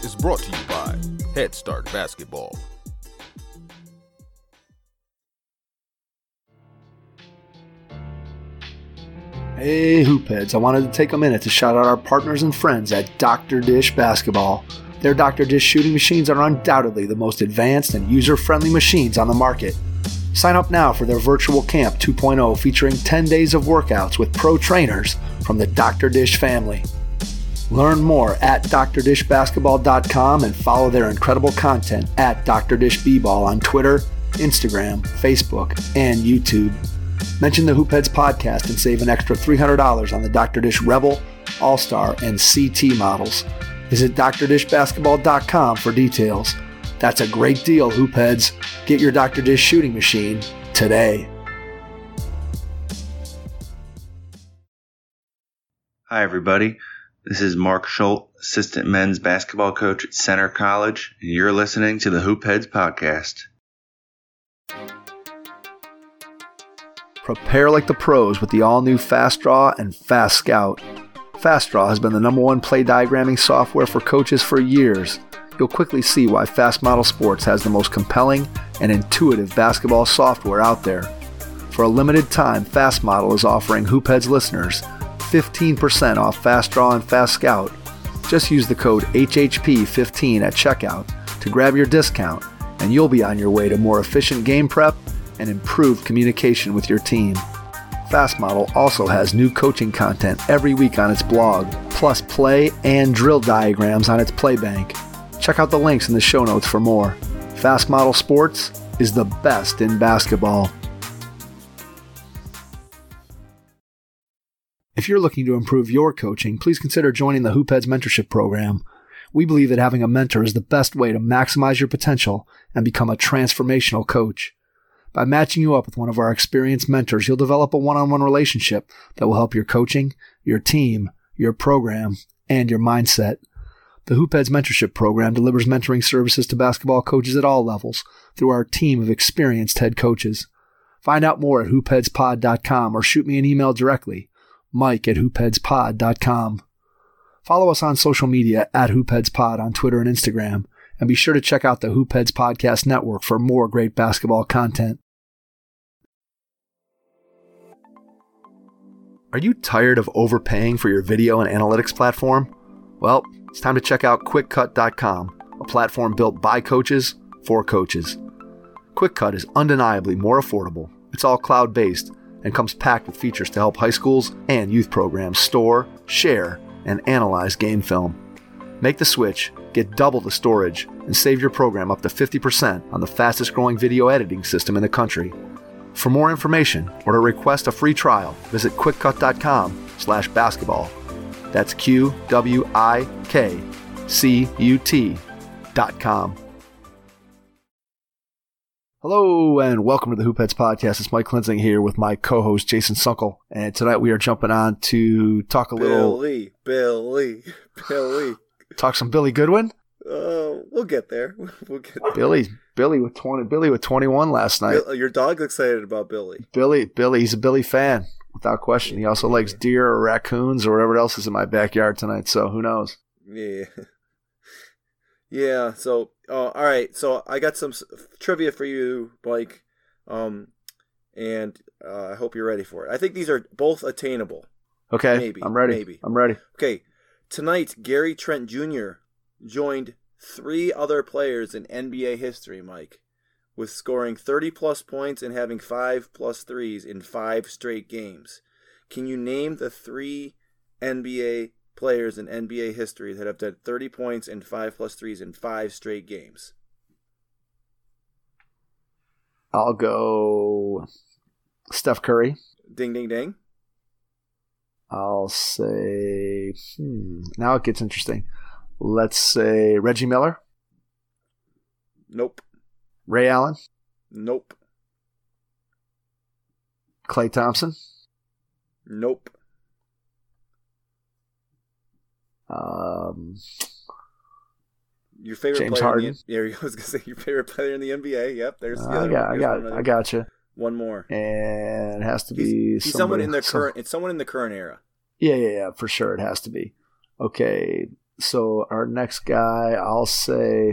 is brought to you by Head Start Basketball. Hey Hoopheads, I wanted to take a minute to shout out our partners and friends at Dr. Dish Basketball. Their Dr. Dish shooting machines are undoubtedly the most advanced and user-friendly machines on the market. Sign up now for their Virtual Camp 2.0 featuring 10 days of workouts with pro trainers from the Dr. Dish family. Learn more at drdishbasketball.com and follow their incredible content at Dr. Dish B-Ball on Twitter, Instagram, Facebook, and YouTube. Mention the Hoopheads podcast and save an extra $300 on the Dr. Dish Rebel, All-Star, and CT models. Visit drdishbasketball.com for details. That's a great deal, Hoopheads. Get your Dr. Dish shooting machine today. Hi, everybody. This is Mark Schultz, assistant men's basketball coach at Center College, and you're listening to the Hoopheads podcast. Prepare like the pros with the all-new Fast Draw and Fast Scout. Fast Draw has been the #1 play diagramming software for coaches for years. You'll quickly see why Fast Model Sports has the most compelling and intuitive basketball software out there. For a limited time, Fast Model is offering Hoopheads listeners 15% off Fast Draw and Fast Scout. Just use the code HHP15 at checkout to grab your discount, and you'll be on your way to more efficient game prep and improved communication with your team. Fast Model also has new coaching content every week on its blog, plus play and drill diagrams on its Playbank. Check out the links in the show notes for more. Fast Model Sports is the best in basketball. If you're looking to improve your coaching, please consider joining the Hoopheads Mentorship Program. We believe that having a mentor is the best way to maximize your potential and become a transformational coach. By matching you up with one of our experienced mentors, you'll develop a one-on-one relationship that will help your coaching, your team, your program, and your mindset. The Hoopheads Mentorship Program delivers mentoring services to basketball coaches at all levels through our team of experienced head coaches. Find out more at hoopheadspod.com or shoot me an email directly, mike@hoopheadspod.com. Follow us on social media at hoopheadspod on Twitter and Instagram, and be sure to check out the Hoopheads Podcast Network for more great basketball content. Are you tired of overpaying for your video and analytics platform? Well, it's time to check out QuickCut.com, a platform built by coaches for coaches. QuickCut is undeniably more affordable. It's all cloud-based and comes packed with features to help high schools and youth programs store, share, and analyze game film. Make the switch, get double the storage, and save your program up to 50% on the fastest-growing video editing system in the country. For more information or to request a free trial, visit quickcut.com/basketball. That's QWIKCUT.com. Hello and welcome to the Hoopheads Podcast. It's Mike Klinzing here with my co-host Jason Sunkel. And tonight we are jumping on to talk a little... Billy. Talk some Billy Goodwin? We'll get there. Billy with 21 last night. Your dog's excited about Billy. Billy, he's a Billy fan, without question. He also likes deer or raccoons or whatever else is in my backyard tonight, so who knows? Yeah, so, all right, so I got some trivia for you, Mike, and I hope you're ready for it. I think these are both attainable. Okay, maybe. I'm ready. Okay, tonight, Gary Trent Jr. joined 3 other players in NBA history, Mike, with scoring 30-plus points and having 5-plus threes in 5 straight games. Can you name the 3 NBA players in NBA history that have done 30 points and 5-plus threes in 5 straight games? I'll go Steph Curry. Ding, ding, ding. I'll say... Now it gets interesting. Let's say Reggie Miller. Nope. Ray Allen. Nope. Klay Thompson. Nope. Your favorite James player Harden. I was gonna say your favorite player in the NBA. Yep, there's the other one. I got you. One more. And it has to be he's someone in the current. It's someone in the current era. Yeah, for sure. It has to be. Okay, So our next guy, I'll say,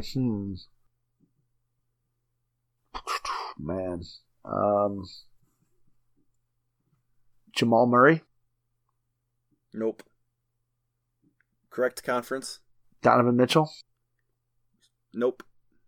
man, Jamal Murray. Nope. Correct conference? Donovan Mitchell. Nope.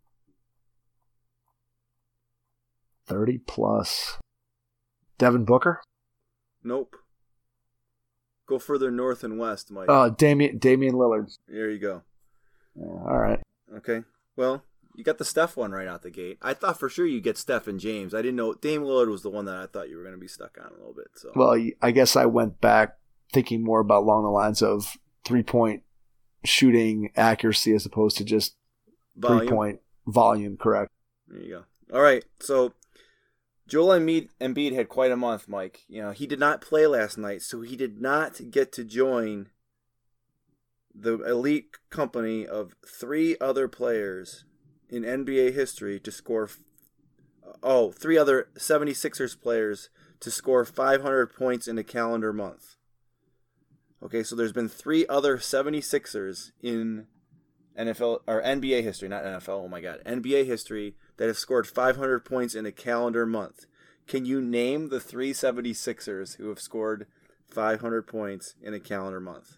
30 plus. Devin Booker. Nope. Go further north and west, Mike. Damian Lillard. There you go. Yeah, all right. Okay. Well, you got the Steph one right out the gate. I thought for sure you'd get Steph and James. I didn't know Dame Lillard was the one that I thought you were going to be stuck on a little bit. So. Well, I guess I went back thinking more about along the lines of 3-point shooting accuracy as opposed to just 3-point volume. Correct. There you go. All right. So Joel Embiid had quite a month, Mike. You know, he did not play last night, so he did not get to join the elite company of 3 other players in NBA history to score 3 other 76ers players to score 500 points in a calendar month. Okay, so there's been 3 other 76ers in NFL or NBA history, not NFL, oh my god, NBA history that have scored 500 points in a calendar month. Can you name the 3 76ers who have scored 500 points in a calendar month?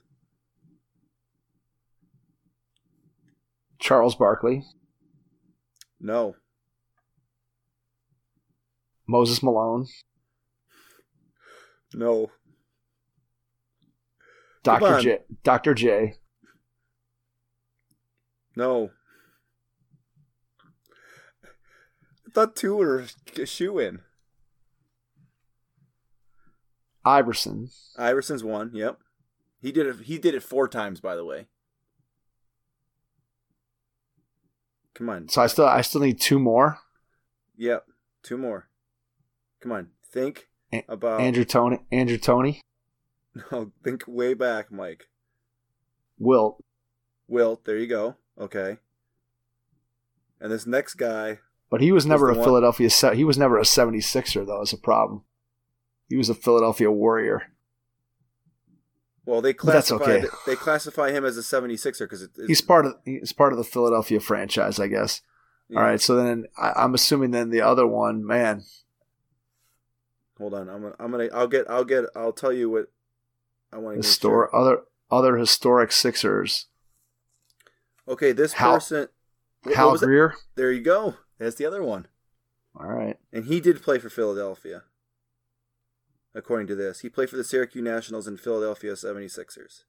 Charles Barkley. No. Moses Malone. No. Dr. J. No. I thought 2 were a shoe-in. Iverson. Iverson's 1, yep. He did it 4 times, by the way. Come on. So I still need 2 more. Yep, 2 more. Come on, think about Andrew Toney. No, think way back, Mike. Wilt, there you go. Okay. And this next guy. But he was never he was never a 76er though. Is a problem. He was a Philadelphia Warrior. Well, they classify him as a 76er because he's part of the Philadelphia franchise, I guess. Yeah. All right, so then I'm assuming then the other one, man. Hold on, I'll tell you what I want to sure. Other historic Sixers. Okay, this person. Hal Greer. There you go. That's the other one. All right. And he did play for Philadelphia. According to this, he played for the Syracuse Nationals and Philadelphia 76ers.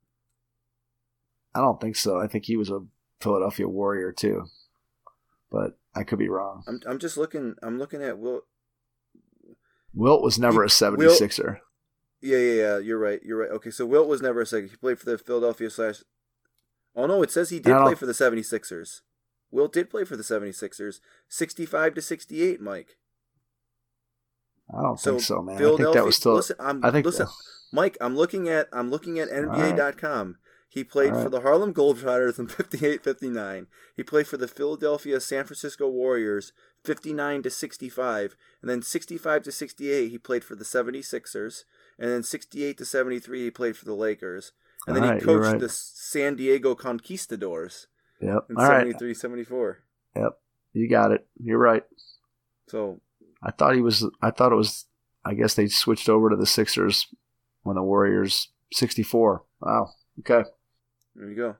I don't think so. I think he was a Philadelphia Warrior too, but I could be wrong. I'm just looking. I'm looking at Wilt. Wilt was never a 76er. Yeah. You're right. Okay, so Wilt was never a 76er. He played for the Philadelphia / Oh no, it says he did play for the 76ers. Wilt did play for the 76ers, 65 to 68, Mike. I don't think so, man. I think that was still. Mike. I'm looking at NBA.com. He played for the Harlem Globetrotters in 58-59. He played for the Philadelphia San Francisco Warriors 59 to 65, and then 65 to 68 he played for the 76ers, and then 68 to 73 he played for the Lakers, and then he coached the San Diego Conquistadors. Yep. In 73-74. Yep. You got it. You're right. So. I thought it was. I guess they switched over to the Sixers when the Warriors 64. Wow. Okay. There you go.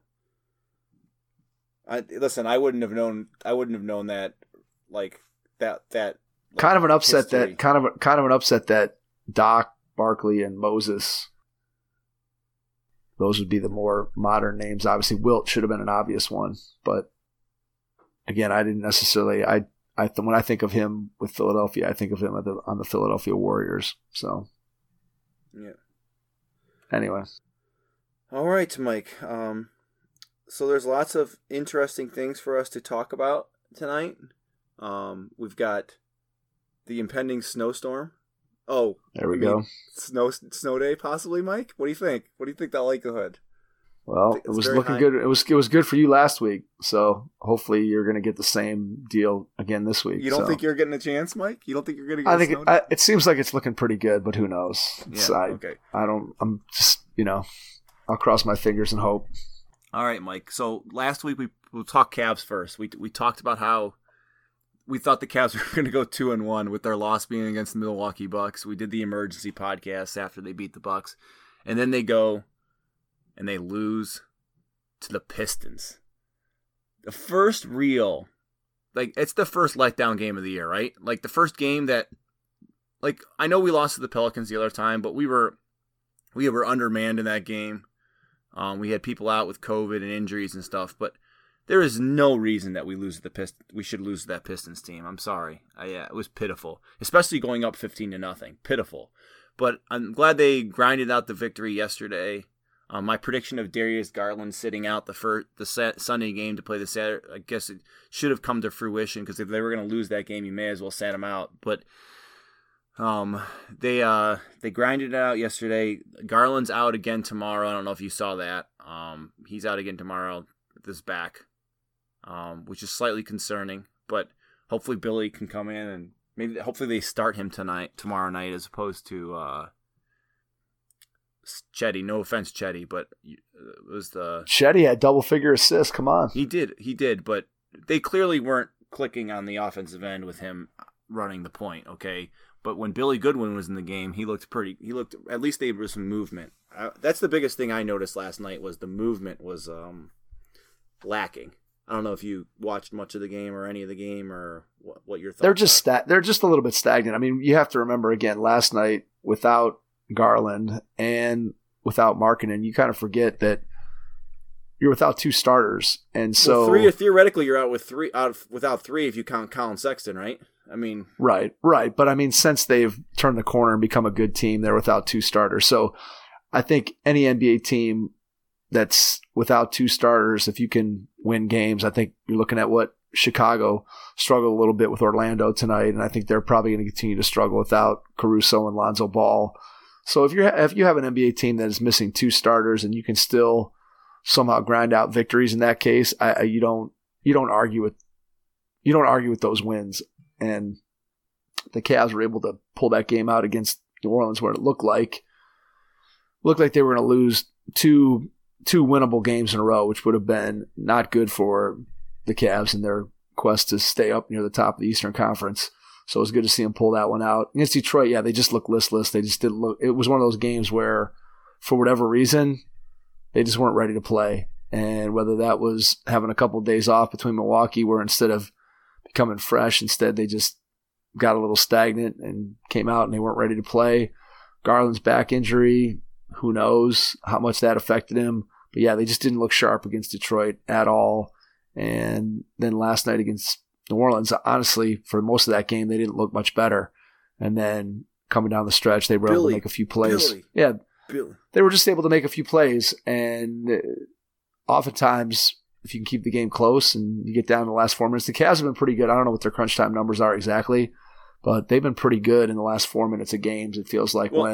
I wouldn't have known that. Like that. Like, kind of an upset history. Kind of an upset that Doc, Barkley, and Moses. Those would be the more modern names. Obviously, Wilt should have been an obvious one, but again, I didn't necessarily. When I think of him with Philadelphia, I think of him on the Philadelphia Warriors. So, yeah. Anyway. All right, Mike. So there's lots of interesting things for us to talk about tonight. We've got the impending snowstorm. Oh, there we go. Snow day, possibly, Mike. What do you think? What do you think that likelihood? Well, it was looking good. It was good for you last week, so hopefully you're going to get the same deal again this week. You don't think you're getting a chance, Mike? You don't think you're going to get? I think it seems like it's looking pretty good, but who knows? Yeah, okay. I'm just I'll cross my fingers and hope. All right, Mike. So last week we'll talk Cavs first. We talked about how we thought the Cavs were going to go 2-1 with their loss being against the Milwaukee Bucks. We did the emergency podcast after they beat the Bucks, and then they go and they lose to the Pistons. The first real, it's the first letdown game of the year, right? Like the first game that, I know we lost to the Pelicans the other time, but we were undermanned in that game. We had people out with COVID and injuries and stuff, but there is no reason that we should lose to that Pistons team. I'm sorry. It was pitiful, especially going up 15-0. Pitiful. But I'm glad they grinded out the victory yesterday. My prediction of Darius Garland sitting out the Sunday game to play the Saturday, I guess it should have come to fruition, because if they were going to lose that game, you may as well sat him out. But they grinded it out yesterday. Garland's out again tomorrow. I don't know if you saw that. He's out again tomorrow with his back, which is slightly concerning. But hopefully Billy can come in and hopefully they start him tomorrow night, as opposed to Chetty. No offense, Chetty, but it was Chetty had double-figure assists. Come on. He did, but they clearly weren't clicking on the offensive end with him running the point. Okay. But when Billy Goodwin was in the game, he looked at least there was some movement. That's the biggest thing I noticed last night, was the movement was lacking. I don't know if you watched much of the game or any of the game, or what your thoughts are. They're just a little bit stagnant. I mean, you have to remember, again, last night without Garland and without Markkanen, you kind of forget that you're without two starters. And so theoretically you're out without three if you count Colin Sexton, right? I mean, right. But I mean, since they've turned the corner and become a good team, they're without two starters. So I think any NBA team that's without two starters, if you can win games, I think you're looking at what Chicago struggled a little bit with Orlando tonight. And I think they're probably going to continue to struggle without Caruso and Lonzo Ball. So if you have an NBA team that is missing two starters and you can still somehow grind out victories in that case, you don't argue with those wins. And the Cavs were able to pull that game out against New Orleans, where it looked like they were going to lose two winnable games in a row, which would have been not good for the Cavs in their quest to stay up near the top of the Eastern Conference. So it was good to see them pull that one out. Against Detroit, yeah, they just looked listless. They just didn't look. It was one of those games where, for whatever reason, they just weren't ready to play. And whether that was having a couple of days off between Milwaukee, where instead of becoming fresh, instead they just got a little stagnant and came out and they weren't ready to play. Garland's back injury, who knows how much that affected him. But yeah, they just didn't look sharp against Detroit at all. And then last night against New Orleans, honestly, for most of that game, they didn't look much better. And then coming down the stretch, they were able to make a few plays. They were just able to make a few plays. And oftentimes, if you can keep the game close and you get down to the last 4 minutes, the Cavs have been pretty good. I don't know what their crunch time numbers are exactly, but they've been pretty good in the last 4 minutes of games. It feels like I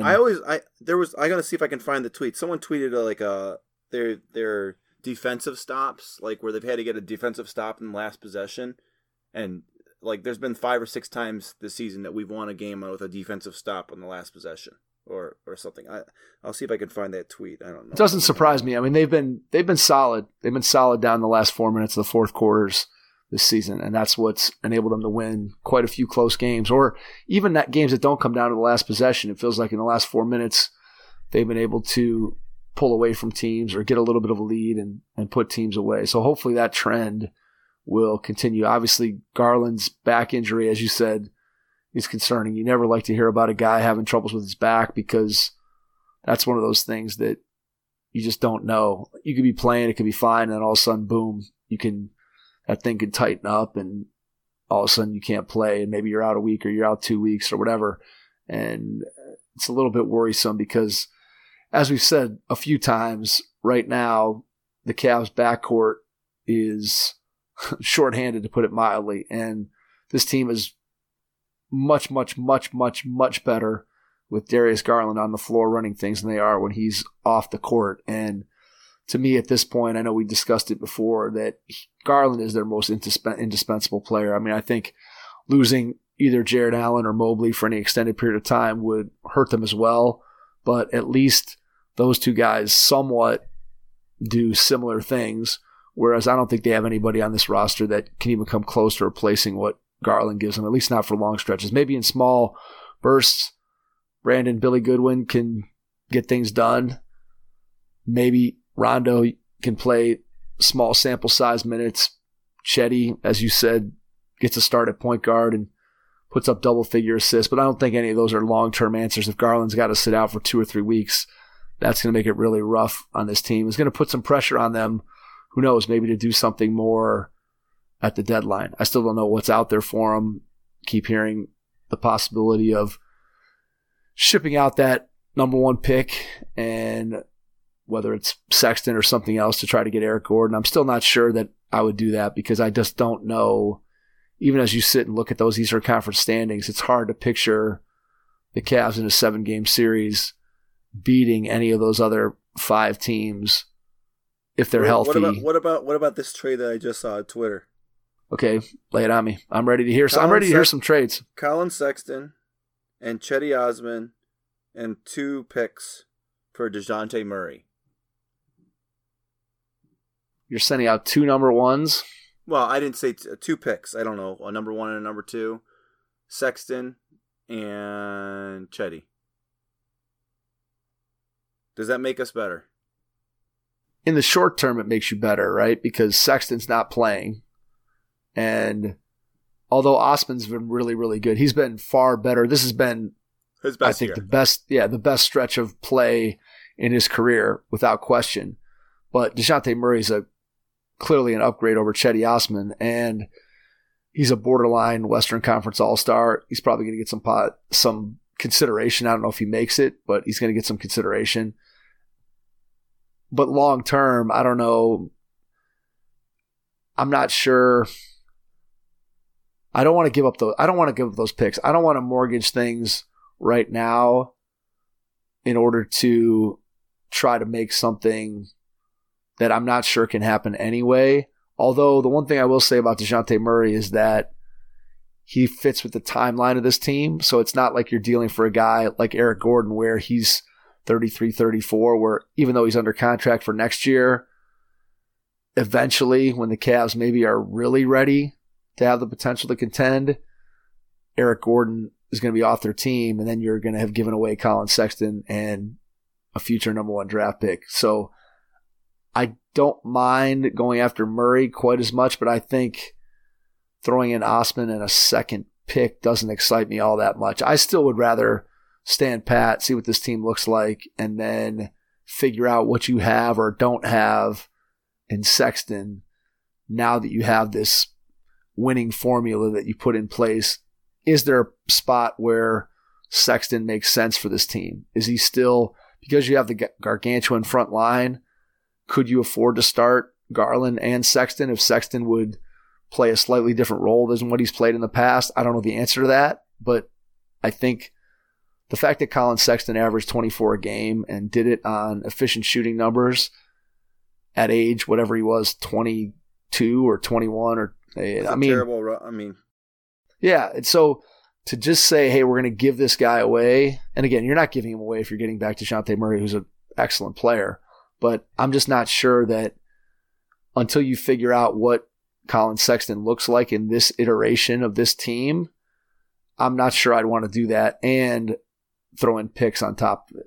gotta see if I can find the tweet. Someone tweeted their defensive stops, where they've had to get a defensive stop in the last possession, and there's been 5 or 6 times this season that we've won a game with a defensive stop on the last possession. Or something. I'll see if I can find that tweet. I don't know. It doesn't surprise me. I mean, they've been solid. They've been solid down the last 4 minutes of the fourth quarters this season, and that's what's enabled them to win quite a few close games, or even that games that don't come down to the last possession. It feels like in the last 4 minutes they've been able to pull away from teams or get a little bit of a lead and put teams away. So hopefully that trend will continue. Obviously, Garland's back injury, as you said, is concerning. You never like to hear about a guy having troubles with his back, because that's one of those things that you just don't know. You could be playing, it could be fine, and then all of a sudden, boom, that thing could tighten up, and all of a sudden you can't play, and maybe you're out a week or you're out 2 weeks or whatever. And it's a little bit worrisome because, as we've said a few times, right now the Cavs backcourt is shorthanded, to put it mildly, and this team is much, much, much, much, much better with Darius Garland on the floor running things than they are when he's off the court. And to me at this point, I know we discussed it before, that Garland is their most indispensable player. I mean, I think losing either Jared Allen or Mobley for any extended period of time would hurt them as well, but at least those two guys somewhat do similar things, whereas I don't think they have anybody on this roster that can even come close to replacing what Garland gives them, at least not for long stretches. Maybe in small bursts, Billy Goodwin can get things done. Maybe Rondo can play small sample size minutes. Chetty, as you said, gets a start at point guard and puts up double-figure assists, but I don't think any of those are long-term answers. If Garland's got to sit out for 2 or 3 weeks, that's going to make it really rough on this team. It's going to put some pressure on them, who knows, maybe to do something more at the deadline. I still don't know what's out there for them. Keep hearing the possibility of shipping out that number 1 pick, and whether it's Sexton or something else to try to get Eric Gordon. I'm still not sure that I would do that because I just don't know. Even as you sit and look at those Eastern Conference standings, it's hard to picture the Cavs in a 7-game series beating any of those other 5 teams if they're healthy. What about this trade that I just saw on Twitter? Okay, lay it on me. I'm ready to hear. I'm ready to hear some trades. Colin Sexton and Chetty Osman and 2 picks for DeJounte Murray. You're sending out 2 number 1s? Well, I didn't say 2 picks. I don't know. A number 1 and a number 2. Sexton and Chetty. Does that make us better? In the short term, it makes you better, right? Because Sexton's not playing. And although Osman's been really, really good, he's been far better. This has been his best, I think, year. the best stretch of play in his career, without question. But DeJounte Murray's clearly an upgrade over Chetty Osman, and he's a borderline Western Conference All-Star. He's probably going to get some consideration. I don't know if he makes it, but he's going to get some consideration. But long term, I don't know. I'm not sure. I don't want to give up those picks. I don't want to mortgage things right now in order to try to make something that I'm not sure can happen anyway. Although the one thing I will say about DeJounte Murray is that he fits with the timeline of this team. So it's not like you're dealing for a guy like Eric Gordon where he's 33, 34, where even though he's under contract for next year, eventually when the Cavs maybe are really ready to have the potential to contend, Eric Gordon is going to be off their team, and then you're going to have given away Colin Sexton and a future number 1 draft pick. So I don't mind going after Murray quite as much, but I think throwing in Osman and a 2nd pick doesn't excite me all that much. I still would rather stand pat, see what this team looks like, and then figure out what you have or don't have in Sexton now that you have this winning formula that you put in place. Is there a spot where Sexton makes sense for this team? Is he still, because you have the gargantuan front line, could you afford to start Garland and Sexton if Sexton would play a slightly different role than what he's played in the past? I don't know the answer to that, but I think the fact that Colin Sexton averaged 24 a game and did it on efficient shooting numbers at age, whatever he was, 22 or 21 or terrible. Yeah. And so to just say, hey, we're going to give this guy away. And again, you're not giving him away if you're getting back to DeJounte Murray, who's an excellent player. But I'm just not sure that until you figure out what Colin Sexton looks like in this iteration of this team, I'm not sure I'd want to do that and throw in picks on top of it.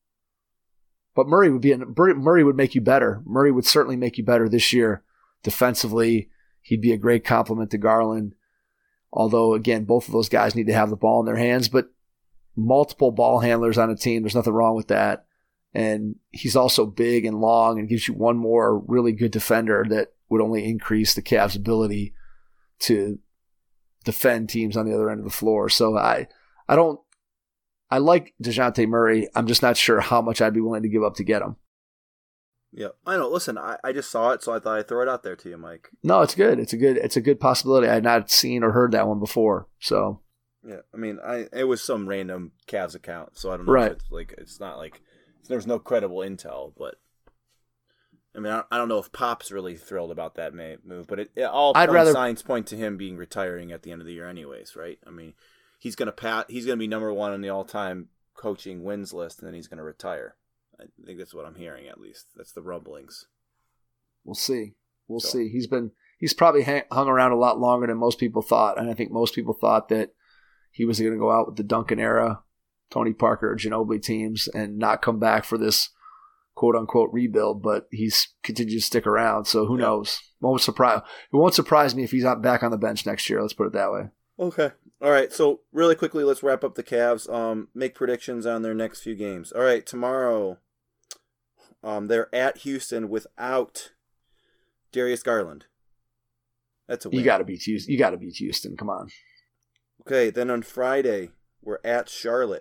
But Murray would make you better. Murray would certainly make you better this year defensively. He'd be a great complement to Garland. Although, again, both of those guys need to have the ball in their hands. But multiple ball handlers on a team, there's nothing wrong with that. And he's also big and long and gives you one more really good defender that would only increase the Cavs' ability to defend teams on the other end of the floor. So I like DeJounte Murray. I'm just not sure how much I'd be willing to give up to get him. Yeah, I know. Listen, I just saw it, so I thought I'd throw it out there to you, Mike. No, it's good. It's a good possibility. I had not seen or heard that one before. So yeah, I mean, it was some random Cavs account, so I don't know. Right. If it's not like there's no credible intel, but I mean, I don't know if Pop's really thrilled about that move, but all signs point to him being retiring at the end of the year, anyways, right? I mean, he's gonna be number 1 on the all-time coaching wins list, and then he's gonna retire. I think that's what I'm hearing, at least. That's the rumblings. We'll see. We'll see. He's probably hung around a lot longer than most people thought, and I think most people thought that he was going to go out with the Duncan era, Tony Parker, Ginobili teams, and not come back for this quote-unquote rebuild, but he's continued to stick around, so who knows? It won't surprise me if he's not back on the bench next year, let's put it that way. Okay. All right, so really quickly, let's wrap up the Cavs. Make predictions on their next few games. All right, tomorrow, they're at Houston without Darius Garland. That's a win. You got to beat Houston. Come on. Okay, then on Friday, we're at Charlotte.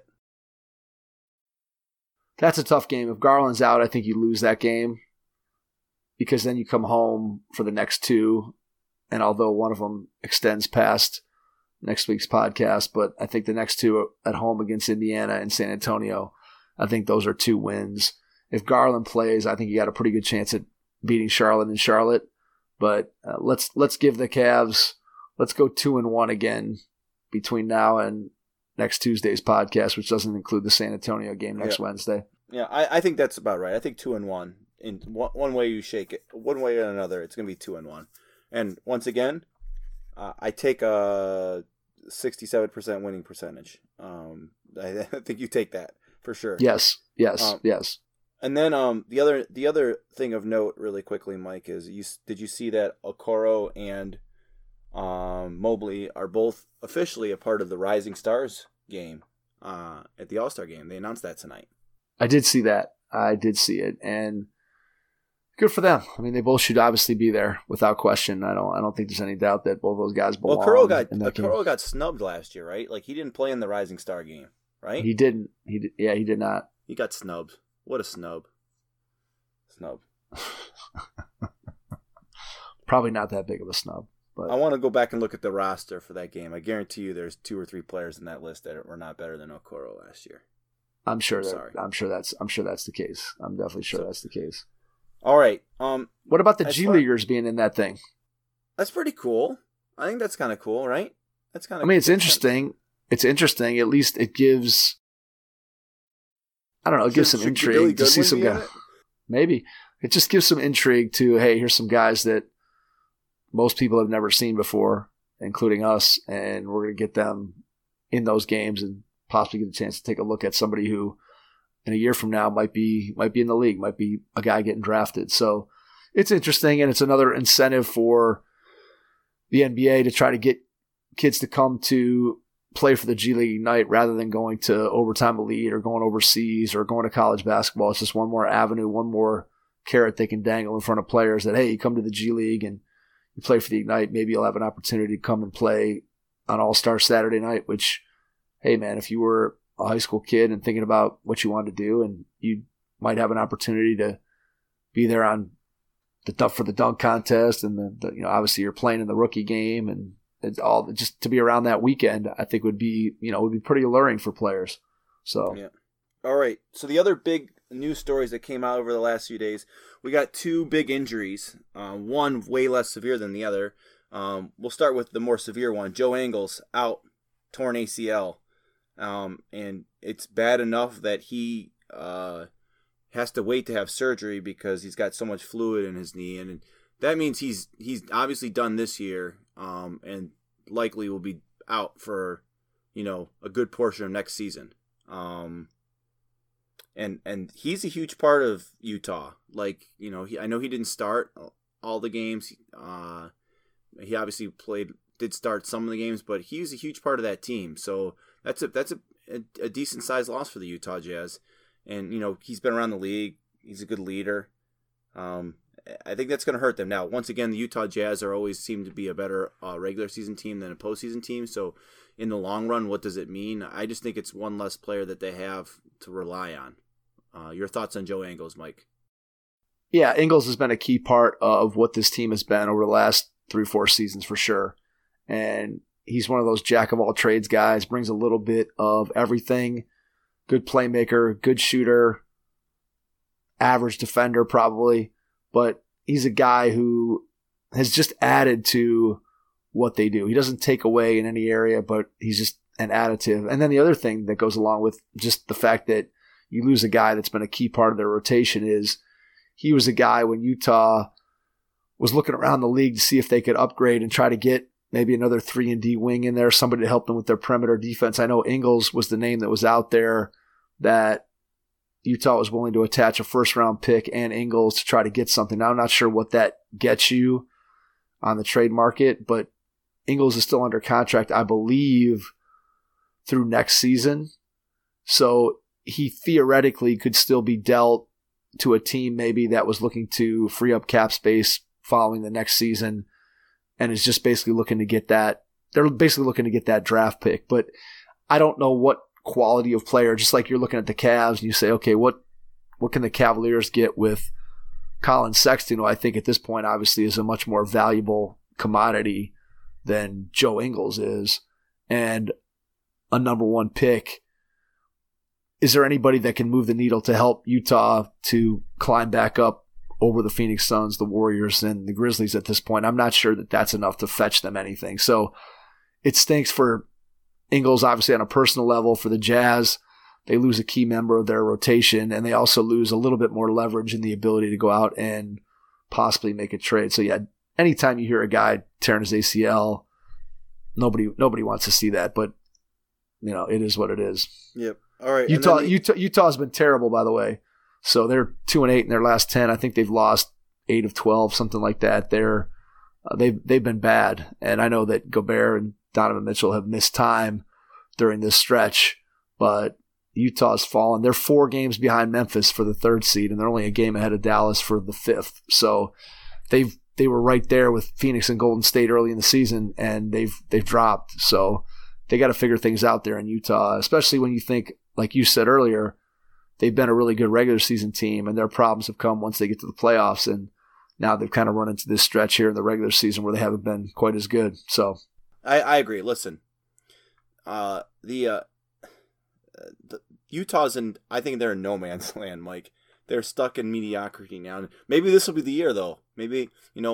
That's a tough game. If Garland's out, I think you lose that game because then you come home for the next two, and although one of them extends past next week's podcast, but I think the next two at home against Indiana and San Antonio, I think those are 2 wins. If Garland plays, I think you got a pretty good chance at beating Charlotte in Charlotte. But let's give the Cavs, let's go 2-1 again between now and next Tuesday's podcast, which doesn't include the San Antonio game next Wednesday. Yeah, I think that's about right. I think 2-1. In one way you shake it, one way or another, it's going to be 2-1. And once again, I take a 67% winning percentage. I think you take that for sure. Yes. And then the other thing of note, really quickly, Mike, is did you see that Okoro and Mobley are both officially a part of the Rising Stars game at the All-Star game? They announced that tonight. I did see that. I did see it, and good for them. I mean, they both should obviously be there without question. I don't think there's any doubt that both those guys belong. Well, Okoro got snubbed last year, right? Like he didn't play in the Rising Star game, right? He didn't. He did not. He got snubbed. What a snub. Probably not that big of a snub. But I want to go back and look at the roster for that game. I guarantee you there's 2 or 3 players in that list that were not better than Okoro last year. I'm sure that's the case. I'm definitely sure that's the case. All right. What about the G Leaguers being in that thing? That's pretty cool. I think that's kind of cool, right? That's kind of. I mean, it's interesting. It's interesting. At least it gives. I don't know. It gives some intrigue to see some guys. Maybe it just gives some intrigue to, hey, here's some guys that most people have never seen before, including us, and we're going to get them in those games and possibly get a chance to take a look at somebody who, in a year from now, might be in the league, might be a guy getting drafted. So it's interesting, and it's another incentive for the NBA to try to get kids to come to play for the G League Ignite rather than going to Overtime Elite or going overseas or going to college basketball. It's just one more avenue, one more carrot they can dangle in front of players that, hey, you come to the G League and you play for the Ignite, maybe you'll have an opportunity to come and play on All-Star Saturday night, which, hey, man, if you were a high school kid and thinking about what you wanted to do, and you might have an opportunity to be there on for the dunk contest, and obviously you're playing in the rookie game, and it's all just to be around that weekend, I think would be pretty alluring for players. So, yeah. All right. So the other big news stories that came out over the last few days, we got 2 big injuries. One way less severe than the other. We'll start with the more severe one. Joe Ingles out, torn ACL, and it's bad enough that he has to wait to have surgery because he's got so much fluid in his knee, and that means he's obviously done this year, and likely will be out for a good portion of next season. And he's a huge part of Utah. Like, I know he didn't start all the games. He obviously did start some of the games, but he was a huge part of that team. So that's a decent sized loss for the Utah Jazz. And he's been around the league. He's a good leader. I think that's going to hurt them. Now, once again, the Utah Jazz always seem to be a better regular season team than a postseason team. So in the long run, what does it mean? I just think it's one less player that they have to rely on. Your thoughts on Joe Ingles, Mike? Yeah, Ingles has been a key part of what this team has been over the last 3-4 seasons for sure. And he's one of those jack-of-all-trades guys, brings a little bit of everything. Good playmaker, good shooter, average defender probably. But he's a guy who has just added to what they do. He doesn't take away in any area, but he's just an additive. And then the other thing that goes along with just the fact that you lose a guy that's been a key part of their rotation. Is he was a guy when Utah was looking around the league to see if they could upgrade and try to get maybe another 3-and-D wing in there, somebody to help them with their perimeter defense. I know Ingles was the name that was out there that Utah was willing to attach a first-round pick and Ingles to try to get something. Now, I'm not sure what that gets you on the trade market, but Ingles is still under contract, I believe, through next season. So he theoretically could still be dealt to a team maybe that was looking to free up cap space following the next season and is just basically looking to get that. They're basically looking to get that draft pick. But I don't know what quality of player, just like you're looking at the Cavs and you say, okay, what can the Cavaliers get with Colin Sexton, who I think at this point obviously is a much more valuable commodity than Joe Ingles is, and a number 1 pick. Is there anybody that can move the needle to help Utah to climb back up over the Phoenix Suns, the Warriors, and the Grizzlies at this point? I'm not sure that that's enough to fetch them anything. So it stinks for Ingles, obviously, on a personal level. For the Jazz, they lose a key member of their rotation, and they also lose a little bit more leverage in the ability to go out and possibly make a trade. So yeah, anytime you hear a guy tearing his ACL, nobody wants to see that, but it is what it is. Yep. All right. Utah's been terrible, by the way. So they're 2-8 in their last 10. I think they've lost 8 of 12, something like that. They've been bad, and I know that Gobert and Donovan Mitchell have missed time during this stretch, but Utah's fallen. They're 4 games behind Memphis for the 3rd seed, and they're only a game ahead of Dallas for the 5th. So they were right there with Phoenix and Golden State early in the season, and they've dropped. So they got to figure things out there in Utah, especially when you think, like you said earlier, they've been a really good regular season team, and their problems have come once they get to the playoffs, and now they've kind of run into this stretch here in the regular season where they haven't been quite as good. So I agree. Listen, the Utah's I think they're in no man's land, Mike. They're stuck in mediocrity now. Maybe this will be the year, though. Maybe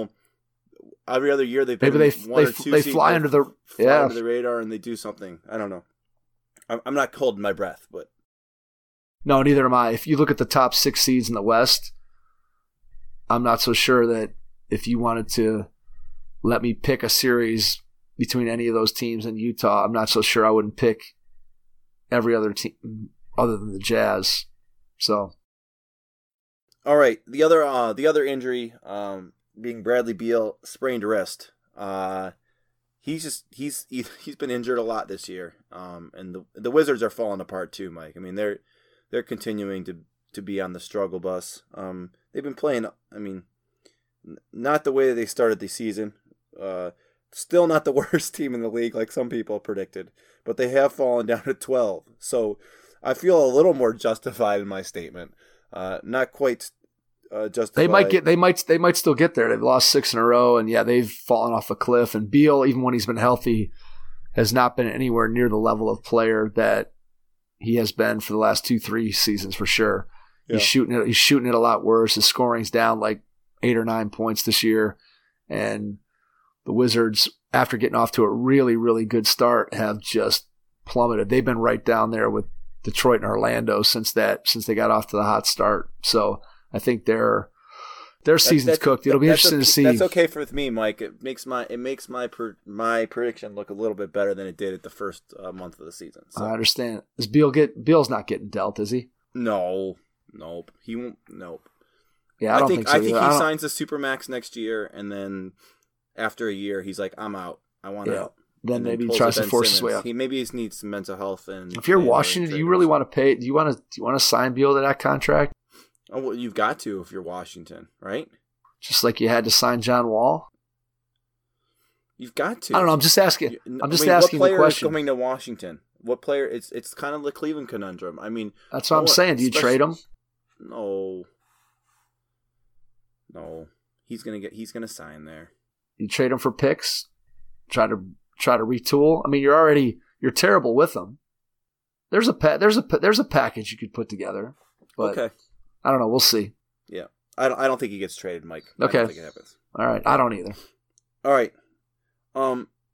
every other year they've been they fly under the radar and they do something. I don't know. I'm not holding my breath, but no, neither am I. If you look at the top 6 seeds in the West, I'm not so sure that if you wanted to let me pick a series between any of those teams in Utah, I'm not so sure I wouldn't pick every other team other than the Jazz. So, all right, the other injury being Bradley Beal sprained wrist. He's been injured a lot this year, and the Wizards are falling apart too, Mike. I mean, they're continuing to be on the struggle bus. They've been playing, I mean, not the way that they started the season. Still not the worst team in the league like some people predicted, but they have fallen down to 12. So I feel a little more justified in my statement. Not quite justified. They might still get there. They've lost 6 in a row, and yeah, they've fallen off a cliff. And Beal, even when he's been healthy, has not been anywhere near the level of player that he has been for the last 2-3 seasons for sure. Yeah. He's shooting it a lot worse. His scoring's down like 8 or 9 points this year, and the Wizards, after getting off to a really, really good start, have just plummeted. They've been right down there with Detroit and Orlando since they got off to the hot start. So I think their season's cooked. It'll be interesting to see. That's okay with me, Mike. It makes my prediction look a little bit better than it did at the first month of the season. So. I understand. Does Beal's not getting dealt, is he? No, nope. He won't. Nope. Yeah, I think he signs a supermax next year, and then after a year, he's like, "I'm out. I want out." Then maybe he tries to force his way out. He maybe needs some mental health. And if you're Washington, do you really want to pay? Do you want to sign Beal to that contract? Oh well, you've got to if you're Washington, right? Just like you had to sign John Wall. You've got to. I don't know. I'm just asking. What player is coming to Washington? What player? It's kind of the Cleveland conundrum. I mean, that's what I'm saying. Do you trade him? No. He's gonna sign there. You trade him for picks. Try to retool. I mean, you're terrible with them. There's a package you could put together. But okay. I don't know. We'll see. Yeah, I don't think he gets traded, Mike. Okay. I don't think it happens. All right. I don't either. All right.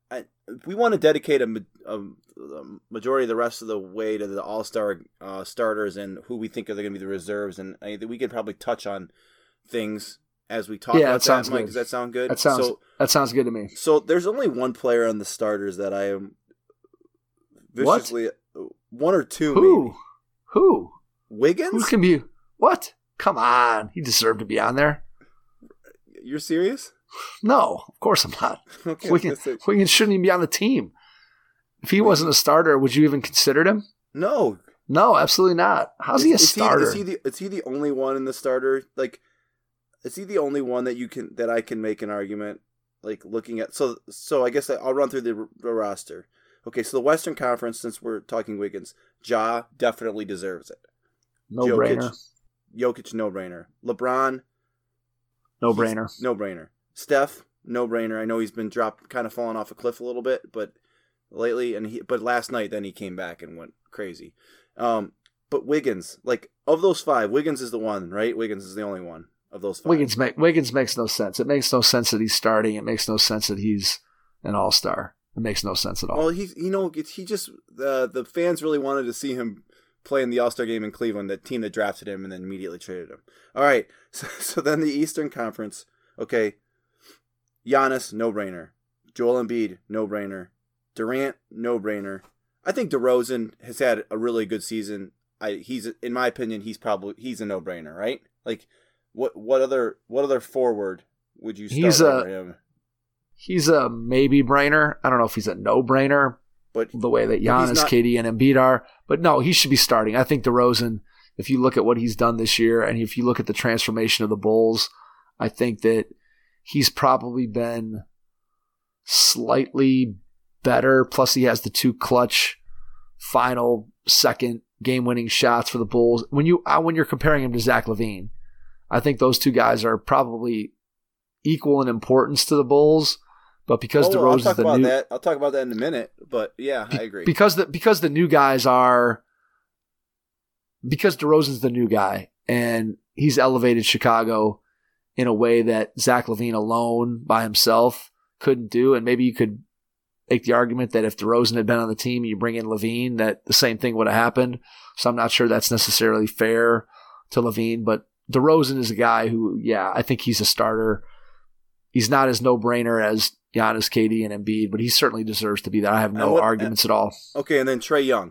we want to dedicate a majority of the rest of the way to the All-Star starters and who we think are going to be the reserves, and I think we could probably touch on things as we talk about that, Mike. Does that sound good? That sounds good to me. So there's only one player on the starters that I am viciously... One or two, maybe. Who? Wiggins? Who can be... What? Come on. He deserved to be on there. You're serious? No, of course I'm not. Okay, Wiggins shouldn't even be on the team. If he wasn't a starter, would you even consider him? No. No, absolutely not. How's he a starter? Is he the only one in the starter? Like, is he the only one that I can make an argument? Like, looking at... So I guess I'll run through the roster. Okay, so the Western Conference, since we're talking Wiggins, Ja definitely deserves it. No-brainer. Jokic, no-brainer. LeBron, no-brainer. No-brainer. Steph, no-brainer. I know he's been kind of falling off a cliff a little bit, but lately, but last night, then he came back and went crazy. But Wiggins, like, of those five, Wiggins is the one, right? Wiggins is the only one of those five. Wiggins makes no sense. It makes no sense that he's starting. It makes no sense that he's an all-star. It makes no sense at all. Well, he just the fans really wanted to see him play in the All-Star game in Cleveland, the team that drafted him and then immediately traded him. All right, so then the Eastern Conference, okay, Giannis, no-brainer. Joel Embiid, no-brainer. Durant, no-brainer. I think DeRozan has had a really good season. He's, in my opinion, he's a no-brainer, right? Like, what other forward would you start over him? He's a maybe-brainer. I don't know if he's a no-brainer, but the way that Giannis, KD, and Embiid are. But no, he should be starting. I think DeRozan, if you look at what he's done this year, and if you look at the transformation of the Bulls, I think that he's probably been slightly better. Plus, he has the two clutch final second game-winning shots for the Bulls. When you're comparing him to Zach LaVine, I think those two guys are probably equal in importance to the Bulls. But because DeRozan's the new, I'll talk about that in a minute. But yeah, I agree. Because the new guys are, because DeRozan's the new guy and he's elevated Chicago in a way that Zach LaVine alone by himself couldn't do. And maybe you could make the argument that if DeRozan had been on the team and you bring in LaVine, that the same thing would have happened. So I'm not sure that's necessarily fair to LaVine, but DeRozan is a guy who, yeah, I think he's a starter. He's not as no-brainer as Giannis, KD, and Embiid, but he certainly deserves to be there. I have no arguments at all. Okay, and then Trae Young.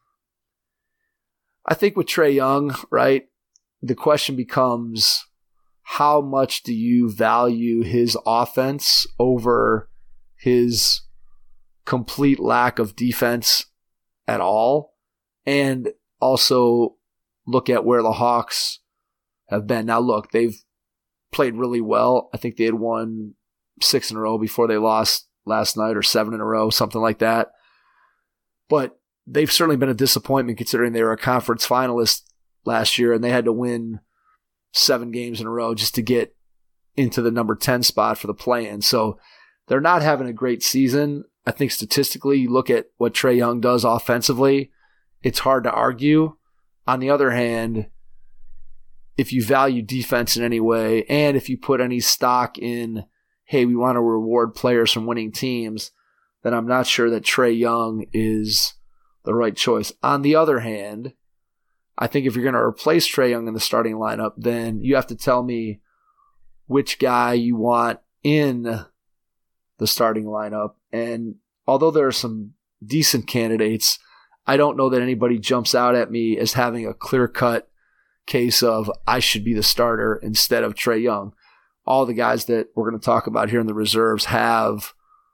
I think with Trae Young, right, the question becomes how much do you value his offense over his complete lack of defense at all? And also look at where the Hawks have been. Now, look, they've played really well. I think they had won 6 in a row before they lost last night, or 7 in a row, something like that. But they've certainly been a disappointment considering they were a conference finalist last year and they had to win 7 games in a row just to get into the number 10 spot for the play-in. So they're not having a great season. I think statistically, you look at what Trae Young does offensively, it's hard to argue. On the other hand, if you value defense in any way, and if you put any stock in, hey, we want to reward players from winning teams, then I'm not sure that Trae Young is the right choice. On the other hand, I think if you're going to replace Trae Young in the starting lineup, then you have to tell me which guy you want in the starting lineup. And although there are some decent candidates, I don't know that anybody jumps out at me as having a clear-cut case of I should be the starter instead of Trae Young. All the guys that we're going to talk about here in the reserves have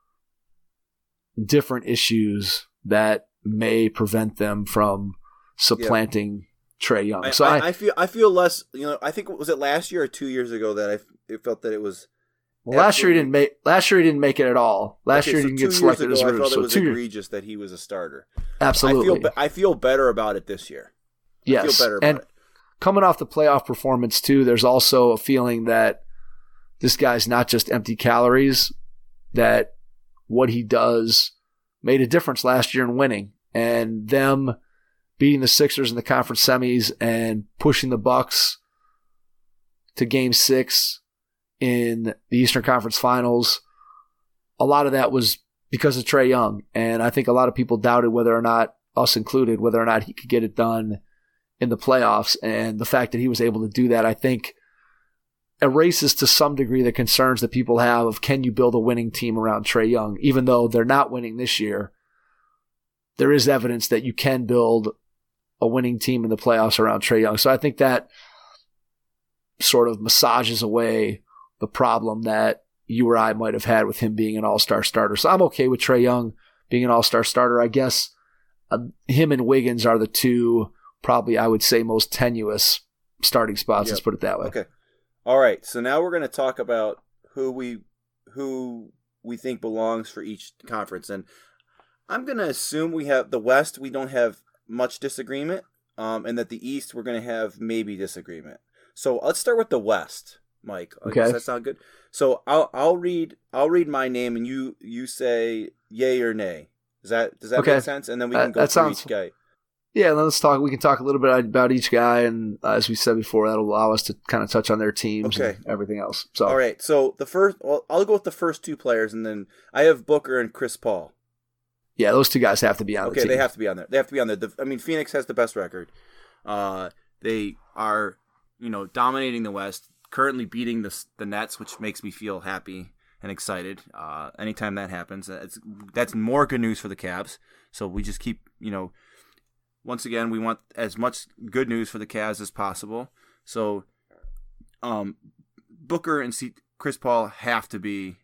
different issues that may prevent them from supplanting Trae Young. So I feel less. I think, was it last year or 2 years ago that I felt that it was. Well, last year he didn't make it at all. Last year he didn't get selected as a rookie. I felt it was egregious that he was a starter. Absolutely. I feel better about it this year. Yes. I feel better about it. Coming off the playoff performance too, there's also a feeling that this guy's not just empty calories, that what he does made a difference last year in winning. And them beating the Sixers in the conference semis and pushing the Bucks to Game 6 in the Eastern Conference Finals, a lot of that was because of Trae Young. And I think a lot of people doubted whether or not, us included, whether or not he could get it done in the playoffs. And the fact that he was able to do that, I think, erases to some degree the concerns that people have of can you build a winning team around Trae Young. Even though they're not winning this year, there is evidence that you can build a winning team in the playoffs around Trae Young. So I think that sort of massages away the problem that you or I might have had with him being an all-star starter. So I'm okay with Trae Young being an all-star starter. I guess him and Wiggins are the two probably, I would say, most tenuous starting spots. Let's put it that way. Okay. All right. So now we're going to talk about who we think belongs for each conference. And I'm going to assume we have the West, we don't have much disagreement, and that the East, we're going to have maybe disagreement. So let's start with the West, Mike. Okay. Does that sound good? So I'll read my name, and you say yay or nay. Does that okay. make sense? And then we can go through each guy. Yeah, let's talk. We can talk a little bit about each guy, and as we said before, that'll allow us to kind of touch on their teams and everything else. So, all right. So I'll go with the first two players, and then I have Booker and Chris Paul. Yeah, those two guys have to be on the team. Okay, they have to be on there. They have to be on there. Phoenix has the best record. They are, dominating the West, currently beating the Nets, which makes me feel happy and excited. Anytime that happens, that's more good news for the Cavs. So we just keep, once again, we want as much good news for the Cavs as possible. So, Booker and Chris Paul have to be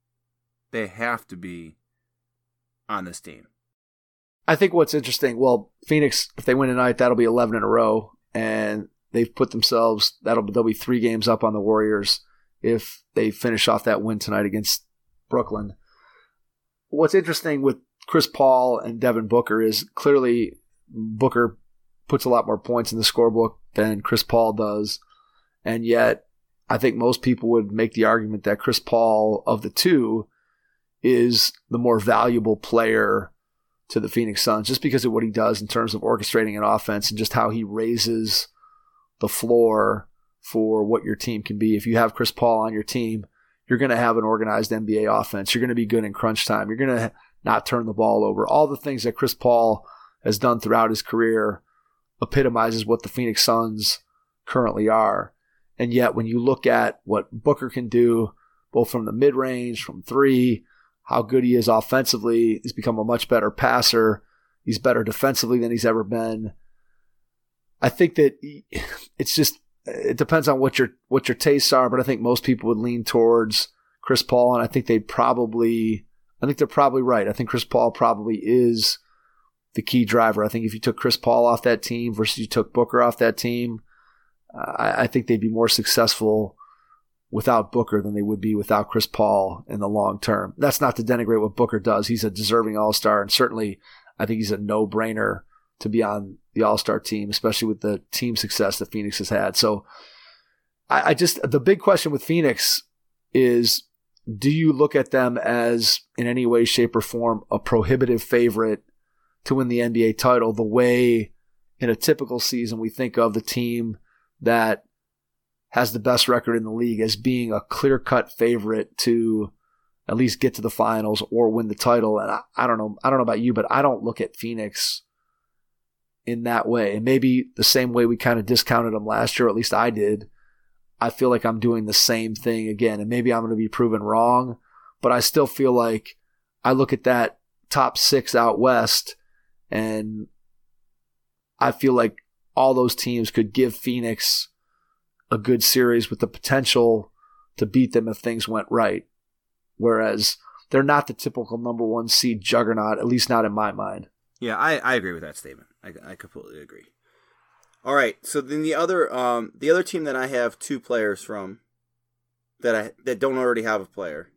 on this team. I think what's interesting, Phoenix, if they win tonight, that'll be 11 in a row, and they've put themselves, they'll be 3 games up on the Warriors if they finish off that win tonight against Brooklyn. What's interesting with Chris Paul and Devin Booker is clearly Booker puts a lot more points in the scorebook than Chris Paul does, and yet I think most people would make the argument that Chris Paul, of the two, is the more valuable player to the Phoenix Suns just because of what he does in terms of orchestrating an offense and just how he raises the floor for what your team can be. If you have Chris Paul on your team, you're going to have an organized NBA offense. You're going to be good in crunch time. You're going to not turn the ball over. All the things that Chris Paul has done throughout his career epitomizes what the Phoenix Suns currently are. And yet when you look at what Booker can do, both from the mid-range, from 3, how good he is offensively, he's become a much better passer. He's better defensively than he's ever been. I think that it depends on what your tastes are, but I think most people would lean towards Chris Paul, and I think they're probably right. I think Chris Paul probably is the key driver. I think if you took Chris Paul off that team versus you took Booker off that team, I think they'd be more successful without Booker than they would be without Chris Paul in the long term. That's not to denigrate what Booker does. He's a deserving all-star, and certainly I think he's a no-brainer to be on the all-star team, especially with the team success that Phoenix has had. So the big question with Phoenix is, do you look at them as in any way, shape, or form a prohibitive favorite to win the NBA title the way in a typical season we think of the team that has the best record in the league as being a clear-cut favorite to at least get to the finals or win the title? And I don't know about you, but I don't look at Phoenix in that way. And maybe the same way we kind of discounted them last year, or at least I did, I feel like I'm doing the same thing again. And maybe I'm going to be proven wrong, but I still feel like I look at that top 6 out west, and I feel like all those teams could give Phoenix a good series with the potential to beat them if things went right. Whereas they're not the typical number 1 seed juggernaut, at least not in my mind. Yeah, I agree with that statement. I completely agree. All right, so then the other team that I have 2 players from that don't already have a player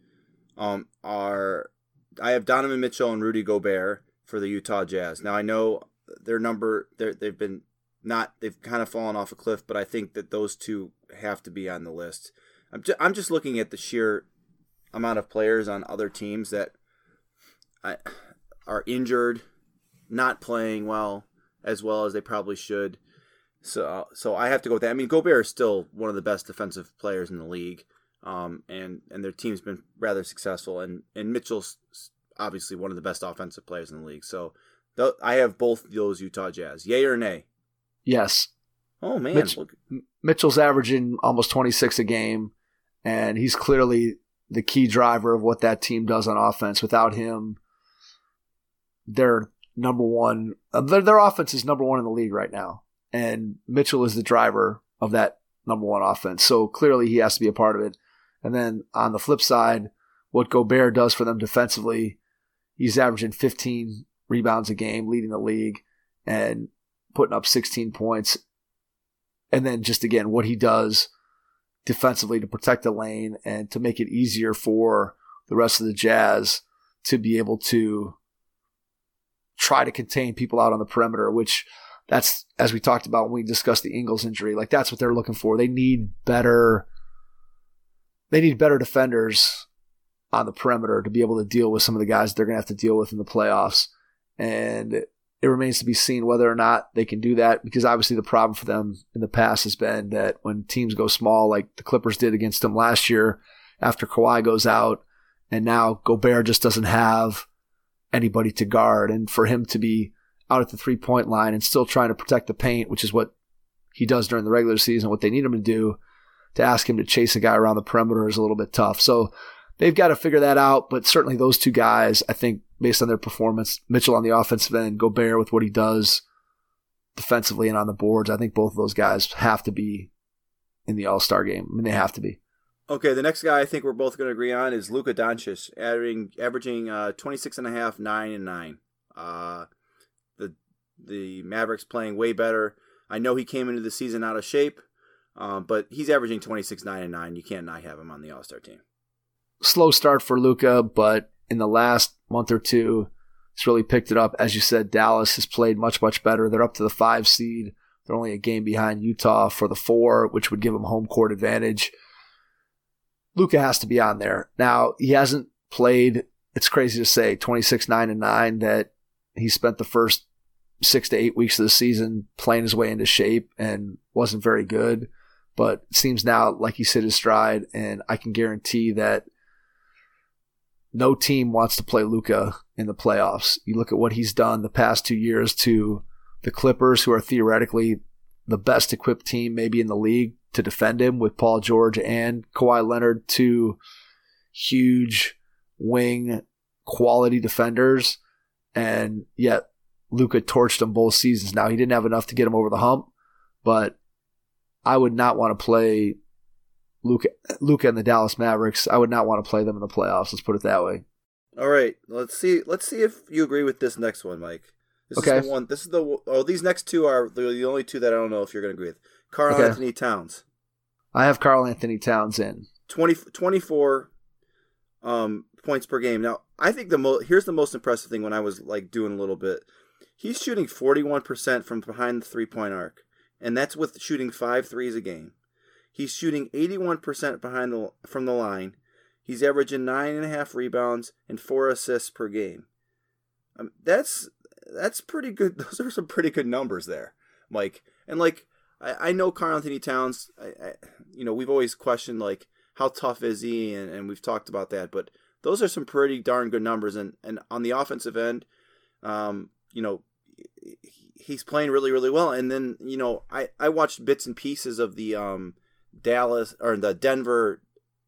are I have Donovan Mitchell and Rudy Gobert for the Utah Jazz. Now I know they've kind of fallen off a cliff, but I think that those 2 have to be on the list. I'm just looking at the sheer amount of players on other teams that are injured, not playing well as they probably should. So I have to go with that. I mean, Gobert is still one of the best defensive players in the league, and their team's been rather successful. And Mitchell's obviously one of the best offensive players in the league. So I have both those Utah Jazz. Yay or nay? Yes. Oh, man. Mitchell's averaging almost 26 a game, and he's clearly the key driver of what that team does on offense. Without him, they're number one. Their offense is number one in the league right now, and Mitchell is the driver of that number one offense. So clearly he has to be a part of it. And then on the flip side, what Gobert does for them defensively, he's averaging 15 rebounds a game, leading the league, and putting up 16 points. And then just, again, what he does defensively to protect the lane and to make it easier for the rest of the Jazz to be able to try to contain people out on the perimeter, which that's, as we talked about when we discussed the Ingles injury, like that's what they're looking for. They need better defenders on the perimeter to be able to deal with some of the guys they're going to have to deal with in the playoffs. And it remains to be seen whether or not they can do that, because obviously the problem for them in the past has been that when teams go small, like the Clippers did against them last year after Kawhi goes out, and now Gobert just doesn't have anybody to guard. And for him to be out at the 3-point line and still trying to protect the paint, which is what he does during the regular season, what they need him to do, to ask him to chase a guy around the perimeter is a little bit tough. So they've got to figure that out, but certainly those two guys, I think, based on their performance, Mitchell on the offensive end, Gobert with what he does defensively and on the boards, I think both of those guys have to be in the All-Star game. I mean, they have to be. Okay, the next guy I think we're both going to agree on is Luka Doncic, averaging 26.5, 9, and 9. The Mavericks playing way better. I know he came into the season out of shape, but he's averaging 26, 9, and 9. You can't not have him on the All-Star team. Slow start for Luka, but in the last month or two, it's really picked it up. As you said, Dallas has played much, much better. They're up to the 5 seed. They're only a game behind Utah for the 4, which would give them home court advantage. Luka has to be on there. Now, he hasn't played, it's crazy to say, 26, 9, and 9, that he spent the first 6 to 8 weeks of the season playing his way into shape and wasn't very good. But it seems now like he's hit his stride, and I can guarantee that no team wants to play Luka in the playoffs. You look at what he's done the past 2 years to the Clippers, who are theoretically the best equipped team maybe in the league to defend him, with Paul George and Kawhi Leonard, two huge wing quality defenders, and yet Luka torched them both seasons. Now, he didn't have enough to get him over the hump, but I would not want to play Luka and the Dallas Mavericks. I would not want to play them in the playoffs. Let's put it that way. All right, let's see if you agree with this next one, Mike. This okay. is the one. These next two are the only two that I don't know if you're going to agree with. Karl Anthony Towns. I have Karl Anthony Towns in 24 points per game. Now, I think here's the most impressive thing when I was like doing a little bit. He's shooting 41% from behind the 3-point arc, and that's with shooting 5 threes a game. He's shooting 81% from the line. He's averaging 9.5 rebounds and 4 assists per game. That's pretty good. Those are some pretty good numbers there, Mike. And like I know Karl Anthony Towns. We've always questioned like how tough is he, and we've talked about that. But those are some pretty darn good numbers. And on the offensive end, he's playing really, really well. And then I watched bits and pieces of the Dallas or the Denver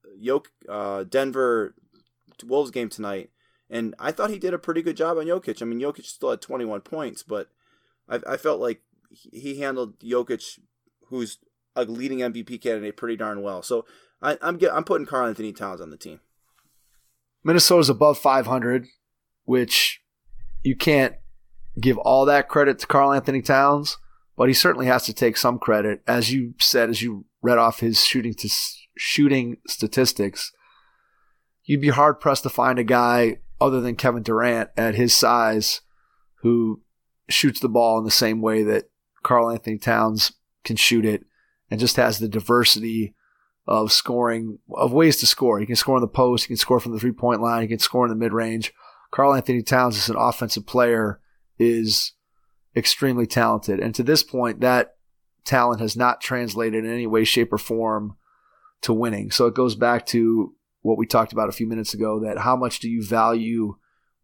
Wolves game tonight, and I thought he did a pretty good job on Jokic. I mean, Jokic still had 21 points, but I felt like he handled Jokic, who's a leading MVP candidate, pretty darn well. So I'm putting Karl Anthony Towns on the team. Minnesota's above 500, which you can't give all that credit to Karl Anthony Towns, but he certainly has to take some credit. As you said, as you read off his shooting statistics, you'd be hard-pressed to find a guy other than Kevin Durant at his size who shoots the ball in the same way that Karl Anthony Towns can shoot it, and just has the diversity of scoring, of ways to score. He can score in the post, he can score from the 3-point line, he can score in the mid-range. Karl Anthony Towns as an offensive player is extremely talented. And to this point, that talent has not translated in any way, shape, or form to winning. So it goes back to what we talked about a few minutes ago, that how much do you value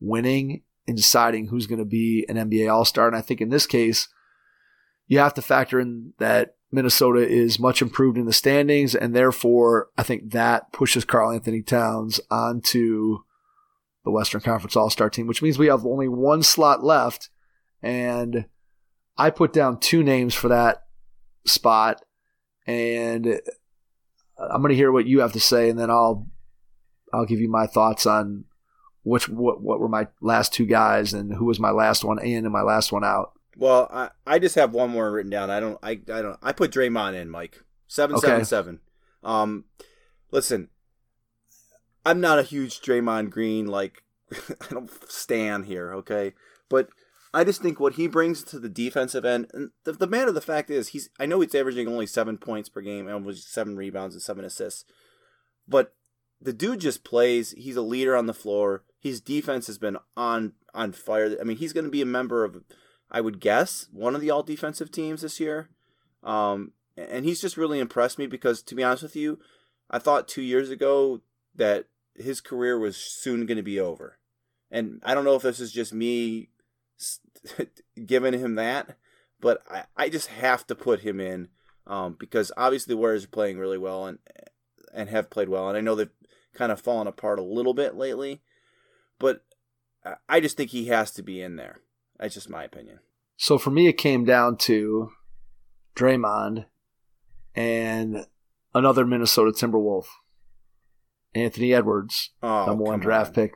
winning in deciding who's going to be an NBA All-Star. And I think in this case, you have to factor in that Minnesota is much improved in the standings, and therefore I think that pushes Karl-Anthony Towns onto the Western Conference All-Star team, which means we have only one slot left, and I put down 2 names for that spot, and I'm going to hear what you have to say, and then I'll give you my thoughts on what were my last 2 guys and who was my last one in and my last one out. Well, I just have one more written down. I put Draymond in, Mike. 777. Listen, I'm not a huge Draymond Green, I don't stand here, okay? But I just think what he brings to the defensive end, and the matter of the fact is, I know he's averaging only 7 points per game, and was 7 rebounds and 7 assists, but the dude just plays. He's a leader on the floor. His defense has been on fire. I mean, he's going to be a member of, I would guess, one of the all-defensive teams this year. And he's just really impressed me because, to be honest with you, I thought 2 years ago that his career was soon going to be over. And I don't know if this is just me giving him that, but I just have to put him in because obviously the Warriors are playing really well and have played well. And I know they've kind of fallen apart a little bit lately, but I just think he has to be in there. That's just my opinion. So for me, it came down to Draymond and another Minnesota Timberwolf, Anthony Edwards, number 1 draft pick.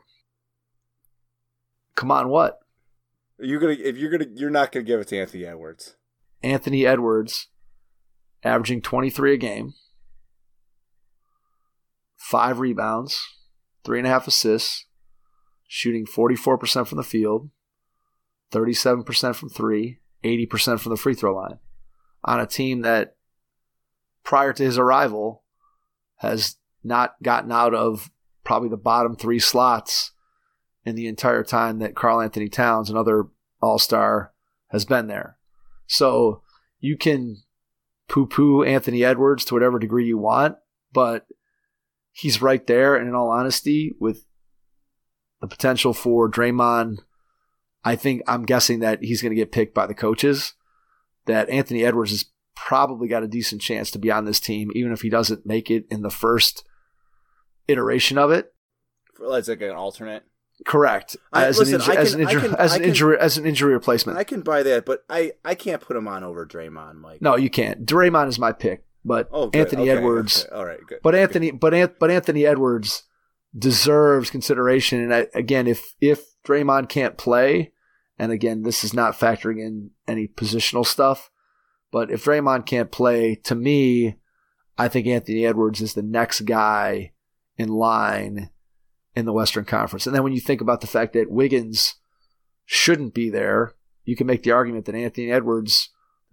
Come on, what? You're not gonna give it to Anthony Edwards. Anthony Edwards, averaging 23 a game, 5 rebounds, 3.5 assists, shooting 44% from the field, 37% from 3, 80% from the free throw line, on a team that, prior to his arrival, has not gotten out of probably the bottom 3 slots in the entire time that Karl-Anthony Towns, another all-star, has been there. So you can poo-poo Anthony Edwards to whatever degree you want, but he's right there, and in all honesty, with the potential for Draymond, I'm guessing that he's going to get picked by the coaches, that Anthony Edwards has probably got a decent chance to be on this team, even if he doesn't make it in the first iteration of it. Like an alternate? Correct. As an injury replacement. I can buy that, but I can't put him on over Draymond, Mike. No, you can't. Draymond is my pick, but Anthony Edwards. Okay. All right, good. But Anthony Edwards deserves consideration. And again, if Draymond can't play, and again, this is not factoring in any positional stuff, but if Draymond can't play, to me, I think Anthony Edwards is the next guy in line in the Western Conference. And then when you think about the fact that Wiggins shouldn't be there, you can make the argument that Anthony Edwards,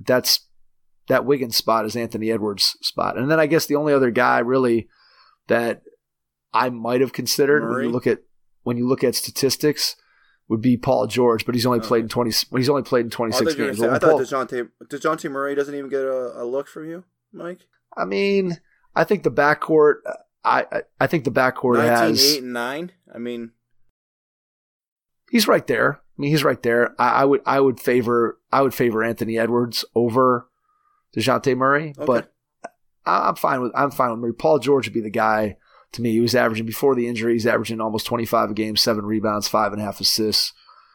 that Wiggins spot is Anthony Edwards' spot. And then I guess the only other guy really that I might have considered when you look at statistics would be Paul George, but he's only played in 26 games. I thought DeJounte Murray doesn't even get a look from you, Mike. I mean, I think the backcourt. I think the backcourt 19, has 8, and 9. I mean, he's right there. I would favor Anthony Edwards over DeJounte Murray, okay. But I'm fine with Murray. Paul George would be the guy to me. He was averaging before the injury. He's averaging almost 25 a game, 7 rebounds, 5.5 assists.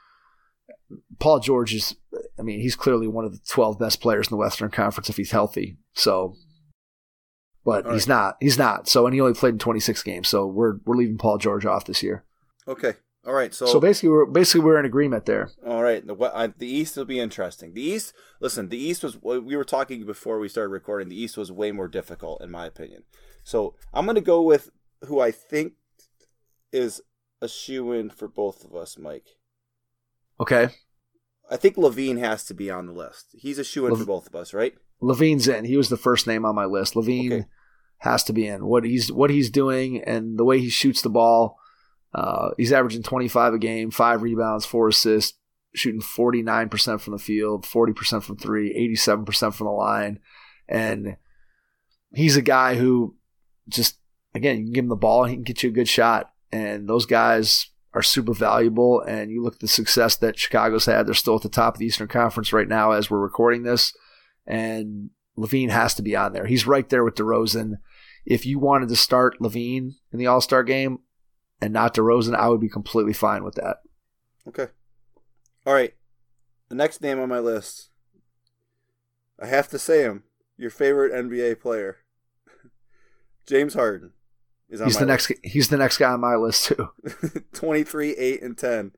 Paul George is, he's clearly one of the 12 best players in the Western Conference if he's healthy. So. But he's not. So, and he only played in 26 games. So we're leaving Paul George off this year. Okay. All right. So basically we're in agreement there. All right. The East will be interesting. The East was, we were talking before we started recording, the East was way more difficult in my opinion. So I'm going to go with who I think is a shoo-in for both of us, Mike. Okay. I think LaVine has to be on the list. He's a shoo-in for both of us, right? LaVine's in. He was the first name on my list. LaVine has to be in. What he's doing and the way he shoots the ball, he's averaging 25 a game, 5 rebounds, 4 assists, shooting 49% from the field, 40% from 3, 87% from the line. And he's a guy who just, again, you can give him the ball and he can get you a good shot. And those guys are super valuable. And you look at the success that Chicago's had. They're still at the top of the Eastern Conference right now as we're recording this. And LaVine has to be on there. He's right there with DeRozan. If you wanted to start LaVine in the All-Star game and not DeRozan, I would be completely fine with that. Okay. All right. The next name on my list, I have to say him, your favorite NBA player, James Harden. He's the next guy on my list too. 23, 8, and 10.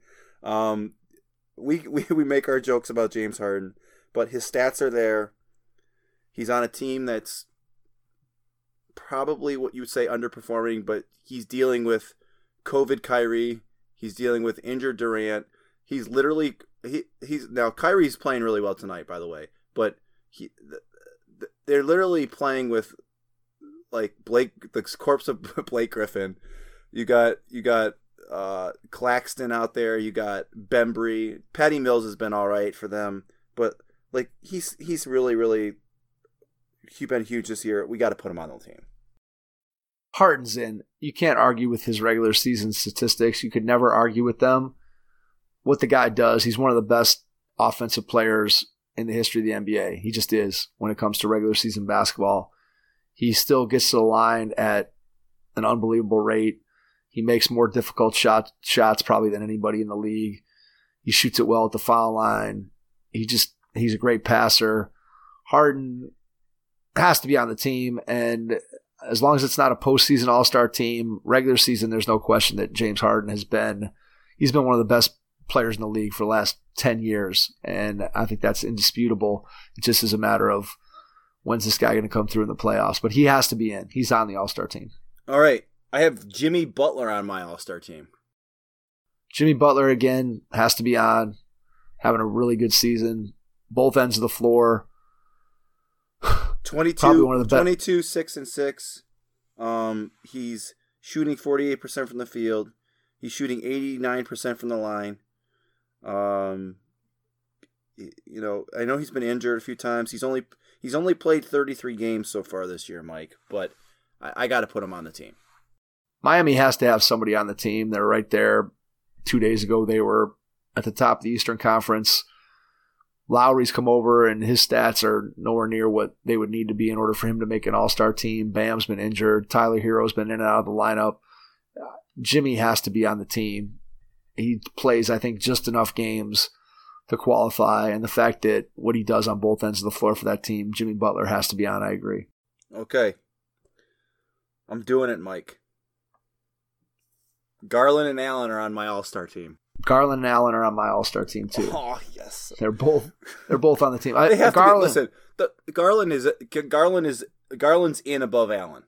We make our jokes about James Harden, but his stats are there. He's on a team that's probably what you would say underperforming, but he's dealing with COVID Kyrie. He's dealing with injured Durant. He's literally he's now Kyrie's playing really well tonight, by the way, but they're literally playing with like the corpse of Blake Griffin. You got Claxton out there. You got Bembry. Patty Mills has been all right for them, but like he's really been huge this year. We got to put him on the team. Harden's in. You can't argue with his regular season statistics. You could never argue with them. What the guy does, he's one of the best offensive players in the history of the NBA. He just is when it comes to regular season basketball. He still gets to the line at an unbelievable rate. He makes more difficult shots probably than anybody in the league. He shoots it well at the foul line. He's a great passer. Harden has to be on the team, and as long as it's not a postseason All-Star team, regular season, there's no question that James Harden he's been one of the best players in the league for the last 10 years, and I think that's indisputable. It just is a matter of when's this guy going to come through in the playoffs, but he has to be in. He's on the All-Star team. All right. I have Jimmy Butler on my All-Star team. Jimmy Butler, again, has to be on, having a really good season. Both ends of the floor. 22, 6 and 6. He's shooting 48% from the field. He's shooting 89% from the line. I know he's been injured a few times. He's only played 33 games so far this year, Mike, but I got to put him on the team. Miami has to have somebody on the team. They're right there. 2 days ago, they were at the top of the Eastern Conference. Lowry's come over, and his stats are nowhere near what they would need to be in order for him to make an All-Star team. Bam's been injured. Tyler Hero's been in and out of the lineup. Jimmy has to be on the team. He plays, I think, just enough games to qualify, and the fact that what he does on both ends of the floor for that team, Jimmy Butler has to be on. I agree. Okay. I'm doing it, Mike. Garland and Allen are on my All-Star team. Garland and Allen are on my All-Star team too. Oh yes, they're both on the team. They have Garland. To be, listen, Garland's in above Allen.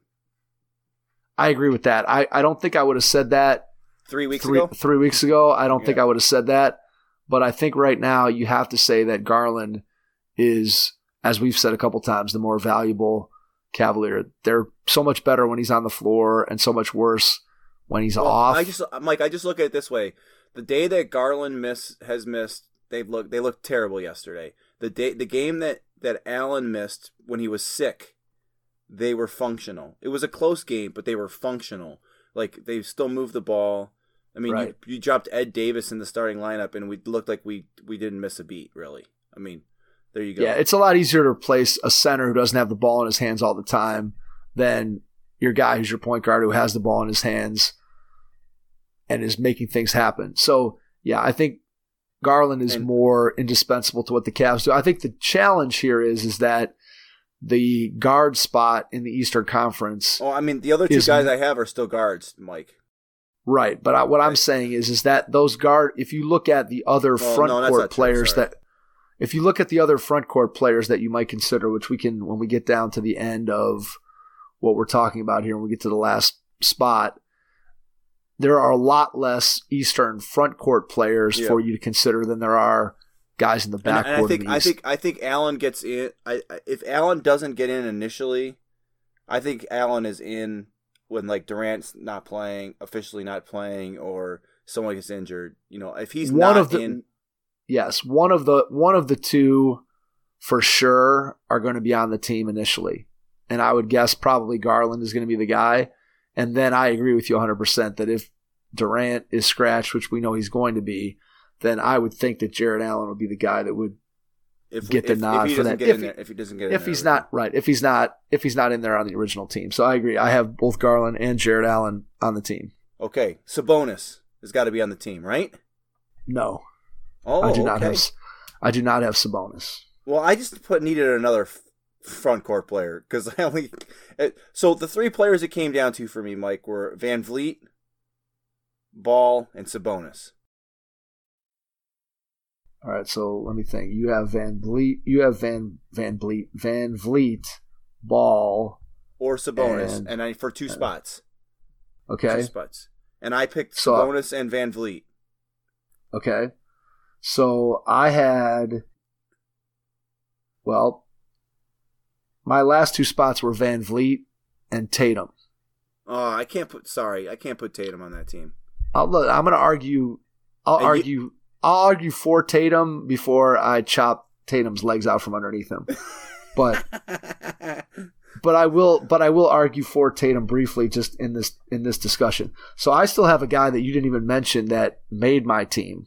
I agree with that. I don't think I would have said that 3 weeks ago. 3 weeks ago, I don't think I would have said that. But I think right now you have to say that Garland is, as we've said a couple times, the more valuable Cavalier. They're so much better when he's on the floor and so much worse when he's off. I just look at it this way. The day that Garland has missed, they looked terrible yesterday. The game that Allen missed when he was sick, they were functional. It was a close game, but they were functional. Like, they still moved the ball. I mean, right. you dropped Ed Davis in the starting lineup, and we looked like we didn't miss a beat, really. I mean, there you go. Yeah, it's a lot easier to replace a center who doesn't have the ball in his hands all the time than your guy who's your point guard who has the ball in his hands and is making things happen. So, yeah, I think Garland is more indispensable to what the Cavs do. I think the challenge here is that the guard spot in the Eastern Conference. Oh, I mean, the other two guys I have are still guards, Mike. Right, but what I'm saying is that those if you look at the other front court players if you look at the other front court players that you might consider, which we can when we get down to the end of what we're talking about here, when we get to the last spot, there are a lot less Eastern front court players for you to consider than there are guys in the backcourt. And I think Allen gets in. If Allen doesn't get in initially, I think Allen is in when like Durant's not playing, officially not playing, or someone gets injured. You know, if he's in. Yes, one of the two for sure are going to be on the team initially. And I would guess probably Garland is going to be the guy. And then I agree with you 100% that if Durant is scratched, which we know he's going to be, then I would think that Jared Allen would be the guy that would get the nod for that. If he doesn't get in there. If he's not right. If he's not in there on the original team. So I agree. I have both Garland and Jared Allen on the team. Okay. Sabonis has got to be on the team, right? No. Oh, I do not have Sabonis. Well, I just needed another front court player because I only. So the three players it came down to for me, Mike, were Van Vliet, Ball, and Sabonis. All right, so let me think. You have Van Vliet, Ball, or Sabonis, and for two spots. Okay. 2 spots, and I picked Sabonis and Van Vliet. Okay, so I had. Well, my last 2 spots were Van Vliet and Tatum. Oh, I can't put Tatum on that team. I'm going to argue. I'll argue for Tatum before I chop Tatum's legs out from underneath him. But I will argue for Tatum briefly just in this discussion. So I still have a guy that you didn't even mention that made my team.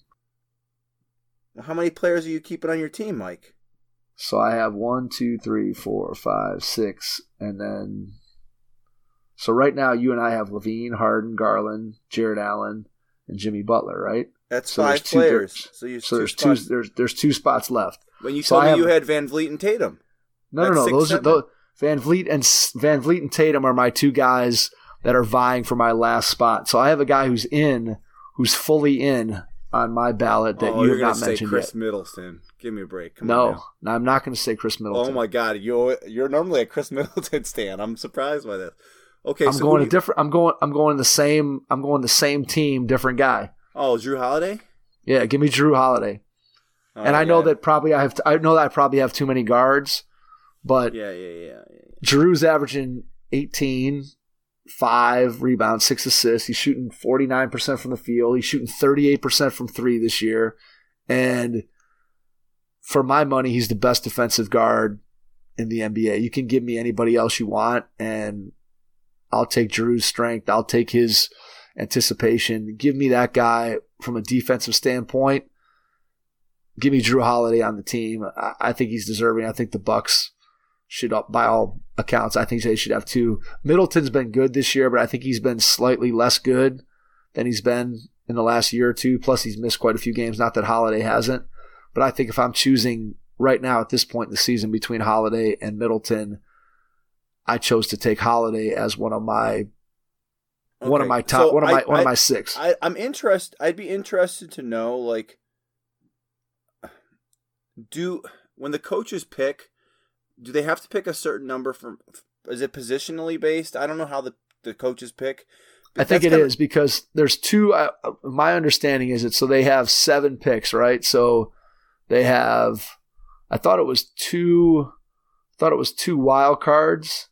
How many players are you keeping on your team, Mike? So I have 1, 2, 3, 4, 5, 6, and then. So right now you and I have Levine, Harden, Garland, Jared Allen, and Jimmy Butler, right? That's so 5 players. There's 2 spots left. When you told me you had Van Vliet and Tatum. No. Those are Van Vliet and Tatum are my 2 guys that are vying for my last spot. So I have a guy who's fully in on my ballot that you have not mentioned yet. Chris Middleton. Give me a break. Come on. No, I'm not going to say Chris Middleton. Oh my God, you're normally a Chris Middleton stan. I'm surprised by this. Okay, I'm going the same team, different guy. Oh, Drew Holiday? Yeah, give me Drew Holiday. And I know that I probably have too many guards, but yeah. Drew's averaging 18, 5 rebounds, 6 assists. He's shooting 49% from the field. He's shooting 38% from 3 this year. And for my money, he's the best defensive guard in the NBA. You can give me anybody else you want, and I'll take Drew's strength. I'll take his anticipation. Give me that guy from a defensive standpoint. Give me Drew Holiday on the team. I think he's deserving. I think the Bucks should, by all accounts, I think they should have 2. Middleton's been good this year, but I think he's been slightly less good than he's been in the last year or 2. Plus, he's missed quite a few games. Not that Holiday hasn't. But I think if I'm choosing right now at this point in the season between Holiday and Middleton, I chose to take Holiday as one of my top 6. I'm interested. I'd be interested to know, like, when the coaches pick, do they have to pick a certain number from? Is it positionally based? I don't know how the coaches pick. I think it is because there's 2. My understanding is so they have 7 picks, right? So they have. I thought it was 2 wild cards.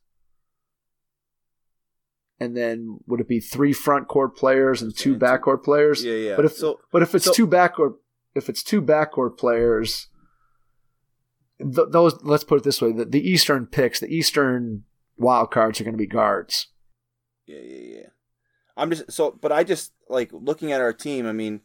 And then would it be 3 front court players and 2 backcourt players? Yeah. But if it's 2 backcourt players, those, let's put it this way: the Eastern picks, the Eastern wild cards are going to be guards. Yeah. But I just like looking at our team. I mean,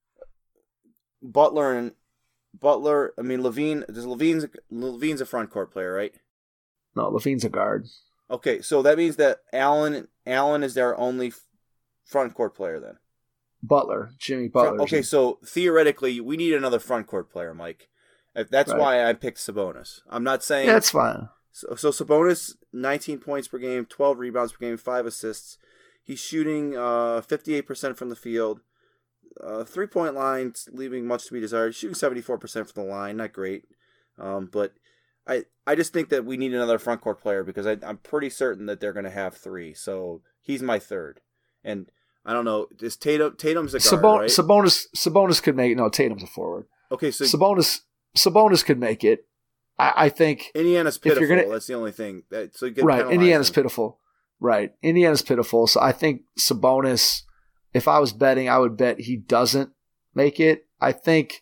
Butler. I mean, Levine. Levine's a front court player, right? No, Levine's a guard. Okay, so that means that Allen is their only front court player then. Jimmy Butler. Okay, so theoretically, we need another front court player, Mike. That's right. Why I picked Sabonis. I'm not saying that's fine. So Sabonis, 19 points per game, 12 rebounds per game, 5 assists. He's shooting 58% from the field, 3-point line, leaving much to be desired. Shooting 74% from the line, not great, but. I just think that we need another front court player because I'm pretty certain that they're going to have 3. So he's my 3rd. And I don't know, is Tatum's a guard, right? Sabonis could make it. No, Tatum's a forward. Okay, so Sabonis could make it. I think Indiana's pitiful. That's the only thing. So you get right, Indiana's pitiful. Right, Indiana's pitiful. So I think Sabonis, if I was betting, I would bet he doesn't make it. I think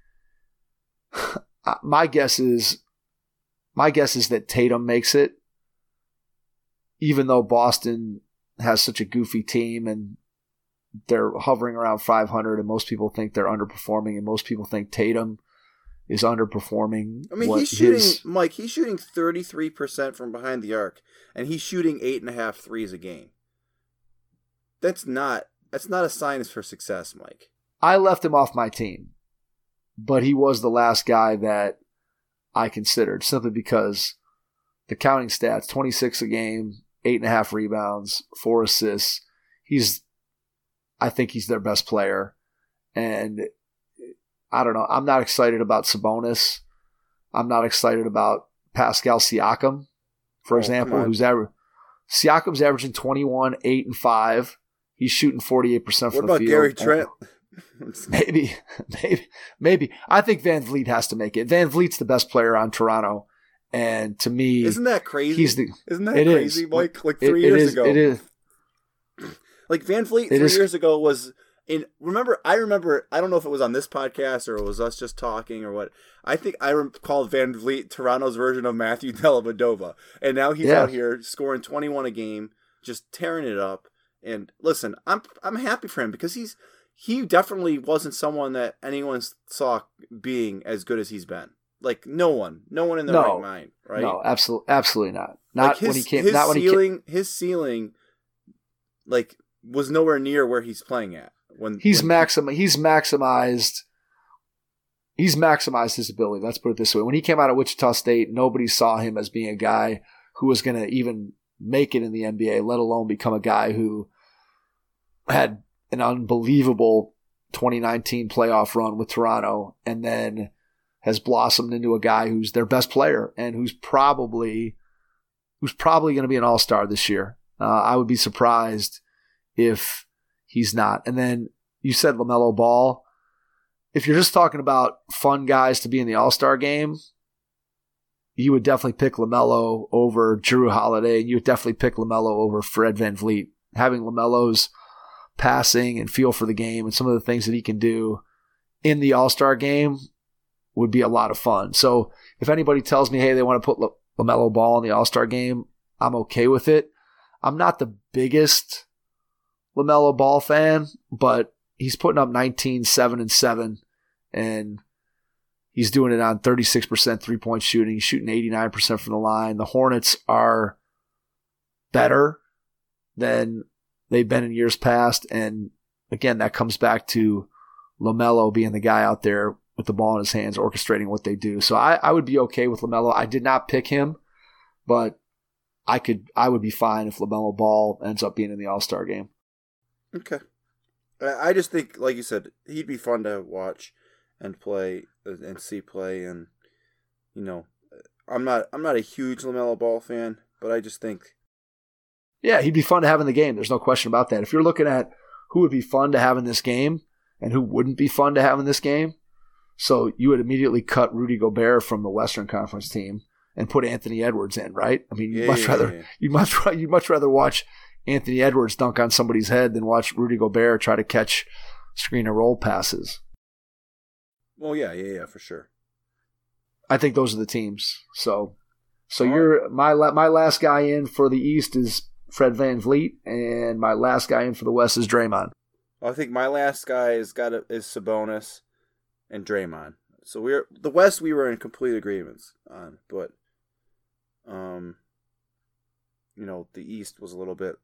my guess is that Tatum makes it, even though Boston has such a goofy team and they're hovering around 500, and most people think they're underperforming, and most people think Tatum is underperforming. I mean, he's shooting 33% from behind the arc, and he's shooting 8.5 threes a game. That's not a sign for success, Mike. I left him off my team, but he was the last guy that I considered, simply because the counting stats, 26 a game, 8.5 rebounds, 4 assists. I think he's their best player. And I don't know. I'm not excited about Sabonis. I'm not excited about Pascal Siakam, for example, Siakam's averaging 21, 8, and 5. He's shooting 48% from the field. What about Gary Trent? Maybe. I think Van Vliet has to make it. Van Vliet's the best player on Toronto. And to me, isn't that crazy? Isn't that crazy, Mike? Like 3 years ago. It is. Like Van Vliet 3 years ago was in. I remember. I don't know if it was on this podcast or it was us just talking or what. I think I called Van Vliet Toronto's version of Matthew Dellavedova, and now he's out here scoring 21 a game, just tearing it up. And listen, I'm happy for him because he definitely wasn't someone that anyone saw being as good as he's been. Like no one in their right mind, right? No, absolutely not. Not like when he came. His ceiling, like, was nowhere near where he's playing at. He's maximized his ability. Let's put it this way: when he came out of Wichita State, nobody saw him as being a guy who was going to even make it in the NBA, let alone become a guy who had an unbelievable 2019 playoff run with Toronto, and then has blossomed into a guy who's their best player and who's probably going to be an all-star this year. I would be surprised if he's not. And then you said LaMelo Ball. If you're just talking about fun guys to be in the all-star game, you would definitely pick LaMelo over Jrue Holiday, and you would definitely pick LaMelo over Fred VanVleet. Having LaMelo's passing and feel for the game and some of the things that he can do in the all-star game would be a lot of fun. So if anybody tells me, hey, they want to put LaMelo Ball in the all-star game, I'm okay with it. I'm not the biggest LaMelo Ball fan, but he's putting up 19, 7, and 7, and he's doing it on 36% three-point shooting. He's shooting 89% from the line. The Hornets are better than they've been in years past, and again, that comes back to LaMelo being the guy out there with the ball in his hands, orchestrating what they do. So I would be okay with LaMelo. I did not pick him, but I would be fine if LaMelo Ball ends up being in the All-Star game. Okay. I just think, like you said, he'd be fun to watch and play and see play. And, you know, I'm not a huge LaMelo Ball fan, but I just think. Yeah, he'd be fun to have in the game. There's no question about that. If you're looking at who would be fun to have in this game and who wouldn't be fun to have in this game, so you would immediately cut Rudy Gobert from the Western Conference team and put Anthony Edwards in, right? I mean, you'd much rather watch Anthony Edwards dunk on somebody's head than watch Rudy Gobert try to catch screen and roll passes. Well, yeah, for sure. I think those are the teams. So you're my last guy in for the East is Fred VanVleet, and my last guy in for the West is Draymond. I think my last guy is Sabonis and Draymond. So the West we were in complete agreements on, but you know, the East was a little bit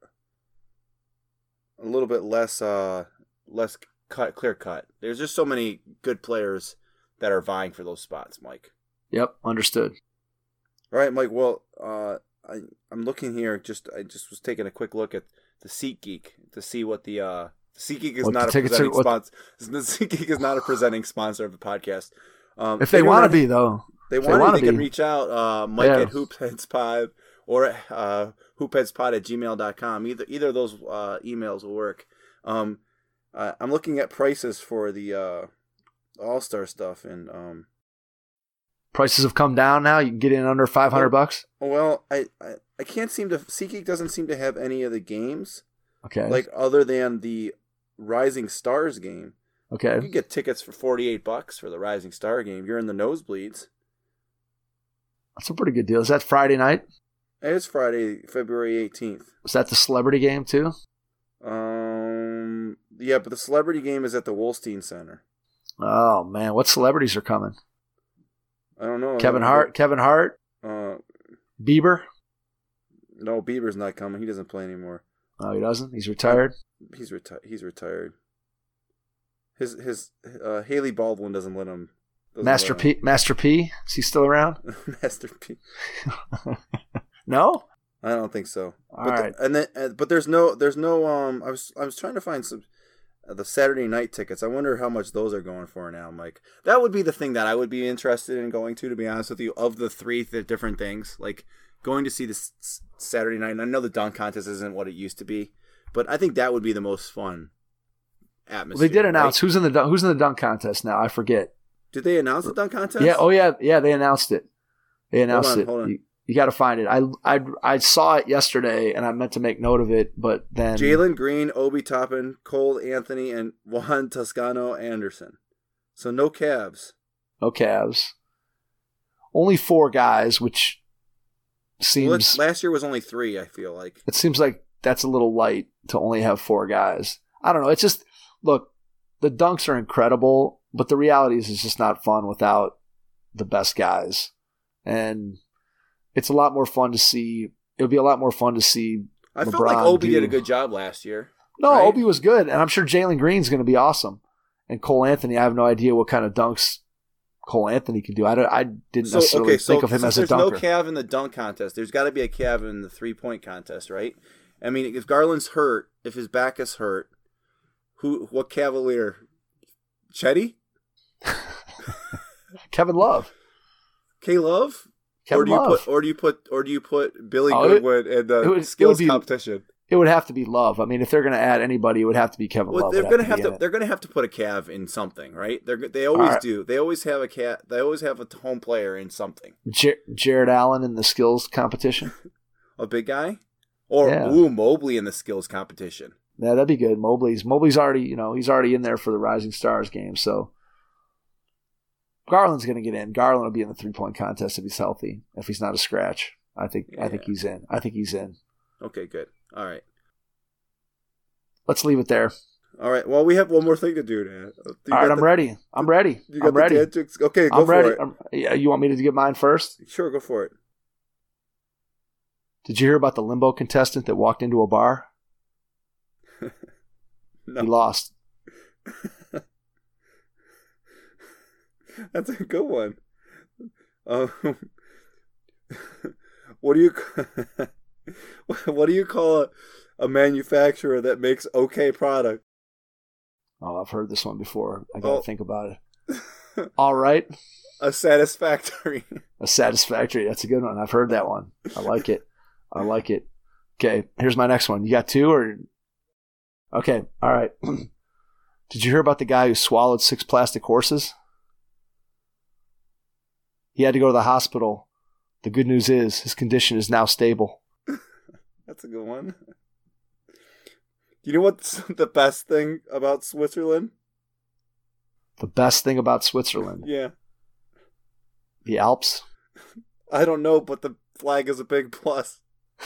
less clear cut. There's just so many good players that are vying for those spots, Mike. Yep, understood. All right, Mike. Well, I'm looking here. I just was taking a quick look at the SeatGeek to see what the SeatGeek is not a presenting sponsor. The SeatGeek is not a presenting sponsor of the podcast. If they want to be, though, they can reach out, Mike at HoopheadsPod or hoopheadspod@gmail.com. Either of those emails will work. I'm looking at prices for the All-Star stuff, and prices have come down now. You can get in under $500. Well, I can't seem to. SeatGeek doesn't seem to have any of the games. Okay. Like other than the Rising Stars game. Okay. You can get tickets for $48 for the Rising Star game. You're in the nosebleeds. That's a pretty good deal. Is that Friday night? It's Friday, February 18th. Is that the celebrity game too? Yeah, but the celebrity game is at the Wolstein Center. Oh man, what celebrities are coming? I don't know. Kevin Hart. Bieber. No, Bieber's not coming. He doesn't play anymore. Oh, he doesn't. He's retired. He's retired. His Haley Baldwin doesn't let him. Master P. Is he still around? Master P. No, I don't think so. All right. But there's no. I was trying to find some the Saturday night tickets. I wonder how much those are going for now, Mike. That would be the thing that I would be interested in going to be honest with you, of the three different things. Like going to see this Saturday night. And I know the dunk contest isn't what it used to be, but I think that would be the most fun atmosphere. Well, they did announce right? who's in the dunk contest now. I forget. Did they announce the dunk contest? Yeah. Oh yeah. Yeah. They announced it. Hold on. You got to find it. I saw it yesterday, and I meant to make note of it, but then Jalen Green, Obi Toppin, Cole Anthony, and Juan Toscano Anderson. So no Cavs. No Cavs. Only 4 guys, which seems last year was only 3. I feel like it seems like that's a little light to only have 4 guys. I don't know. It's just look, the dunks are incredible, but the reality is it's just not fun without the best guys, and it's a lot more fun to see. It would be a lot more fun to see. I LeBron felt like Obi did a good job last year. No, right? Obi was good, and I'm sure Jalen Green's going to be awesome. And Cole Anthony, I have no idea what kind of dunks Cole Anthony can do. I didn't necessarily think of him as a dunker. There's no Cav in the dunk contest. There's got to be a Cav in the 3-point contest, right? I mean, if Garland's hurt, if his back is hurt, what Cavalier? Chetty? Kevin Love. K-Love? Or do you put Billy Goodwin in the skills competition? It would have to be Love. I mean, if they're going to add anybody, it would have to be Kevin Love. They're going to have to put a Cav in something, right? They always do. They always have They always have a home player in something. Jared Allen in the skills competition. A big guy, or Mobley in the skills competition. Yeah, that'd be good. Mobley's already he's already in there for the Rising Stars game, so. Garland's going to get in. Garland will be in the 3-point contest if he's healthy. If he's not a scratch, I think he's in. I think he's in. Okay, good. All right. Let's leave it there. All right. Well, we have one more thing to do, Dan. All right, I'm ready. I'm ready. I'm ready. Okay, go for it. You want me to give mine first? Sure, go for it. Did you hear about the limbo contestant that walked into a bar? No. He lost. That's a good one. What do you call a manufacturer that makes okay product? Oh, I've heard this one before. I gotta think about it. All right. A satisfactory. A satisfactory. That's a good one. I've heard that one. I like it. Okay, here's my next one. You got 2 or? Okay, all right. Did you hear about the guy who swallowed 6 plastic horses? He had to go to the hospital. The good news is his condition is now stable. That's a good one. You know what's the best thing about Switzerland? The best thing about Switzerland? Yeah. The Alps? I don't know, but the flag is a big plus.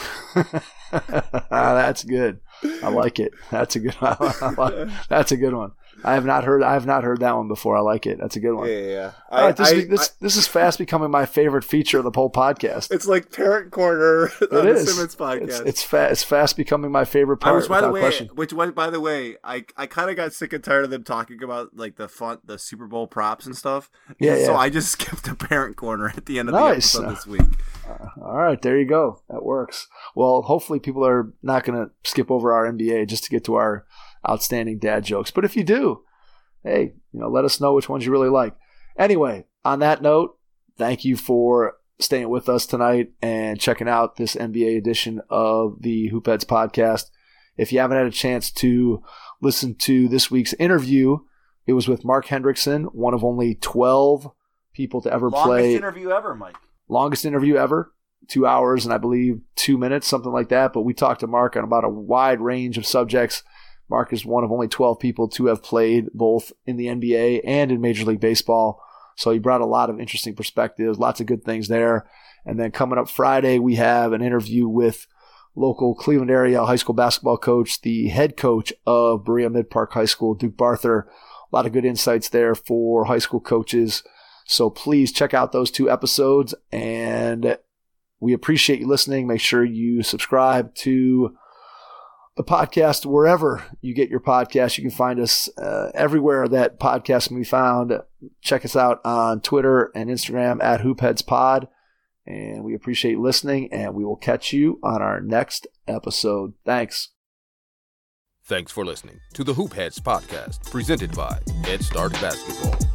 That's good. I like it. That's a good one. That's a good one. I have not heard that one before. I like it. That's a good one. Yeah. All right, this is fast becoming my favorite feature of the whole podcast. It's like Parent Corner on the Simmons podcast. It's fast becoming my favorite part. By the way, I kind of got sick and tired of them talking about like the Super Bowl props and stuff. Yeah. So I just skipped the Parent Corner at the end of the episode this week. All right, there you go. That works. Well, hopefully people are not going to skip over our NBA just to get to our outstanding dad jokes. But if you do, hey, let us know which ones you really like. Anyway, on that note, thank you for staying with us tonight and checking out this NBA edition of the Hoopheads podcast. If you haven't had a chance to listen to this week's interview, it was with Mark Hendrickson, one of only 12 people to ever play. Longest interview ever, Mike. Longest interview ever. 2 hours and I believe 2 minutes, something like that. But we talked to Mark on about a wide range of subjects. Mark is one of only 12 people to have played both in the NBA and in Major League Baseball. So he brought a lot of interesting perspectives, lots of good things there. And then coming up Friday, we have an interview with local Cleveland area high school basketball coach, the head coach of Berea Mid-Park High School, Duke Barther. A lot of good insights there for high school coaches. So please check out those 2 episodes, and we appreciate you listening. Make sure you subscribe to the podcast wherever you get your podcast. You can find us everywhere that podcast can be found. Check us out on Twitter and Instagram at HoopheadsPod. And we appreciate you listening, and we will catch you on our next episode. Thanks. Thanks for listening to the Hoop Heads podcast, presented by Head Start Basketball.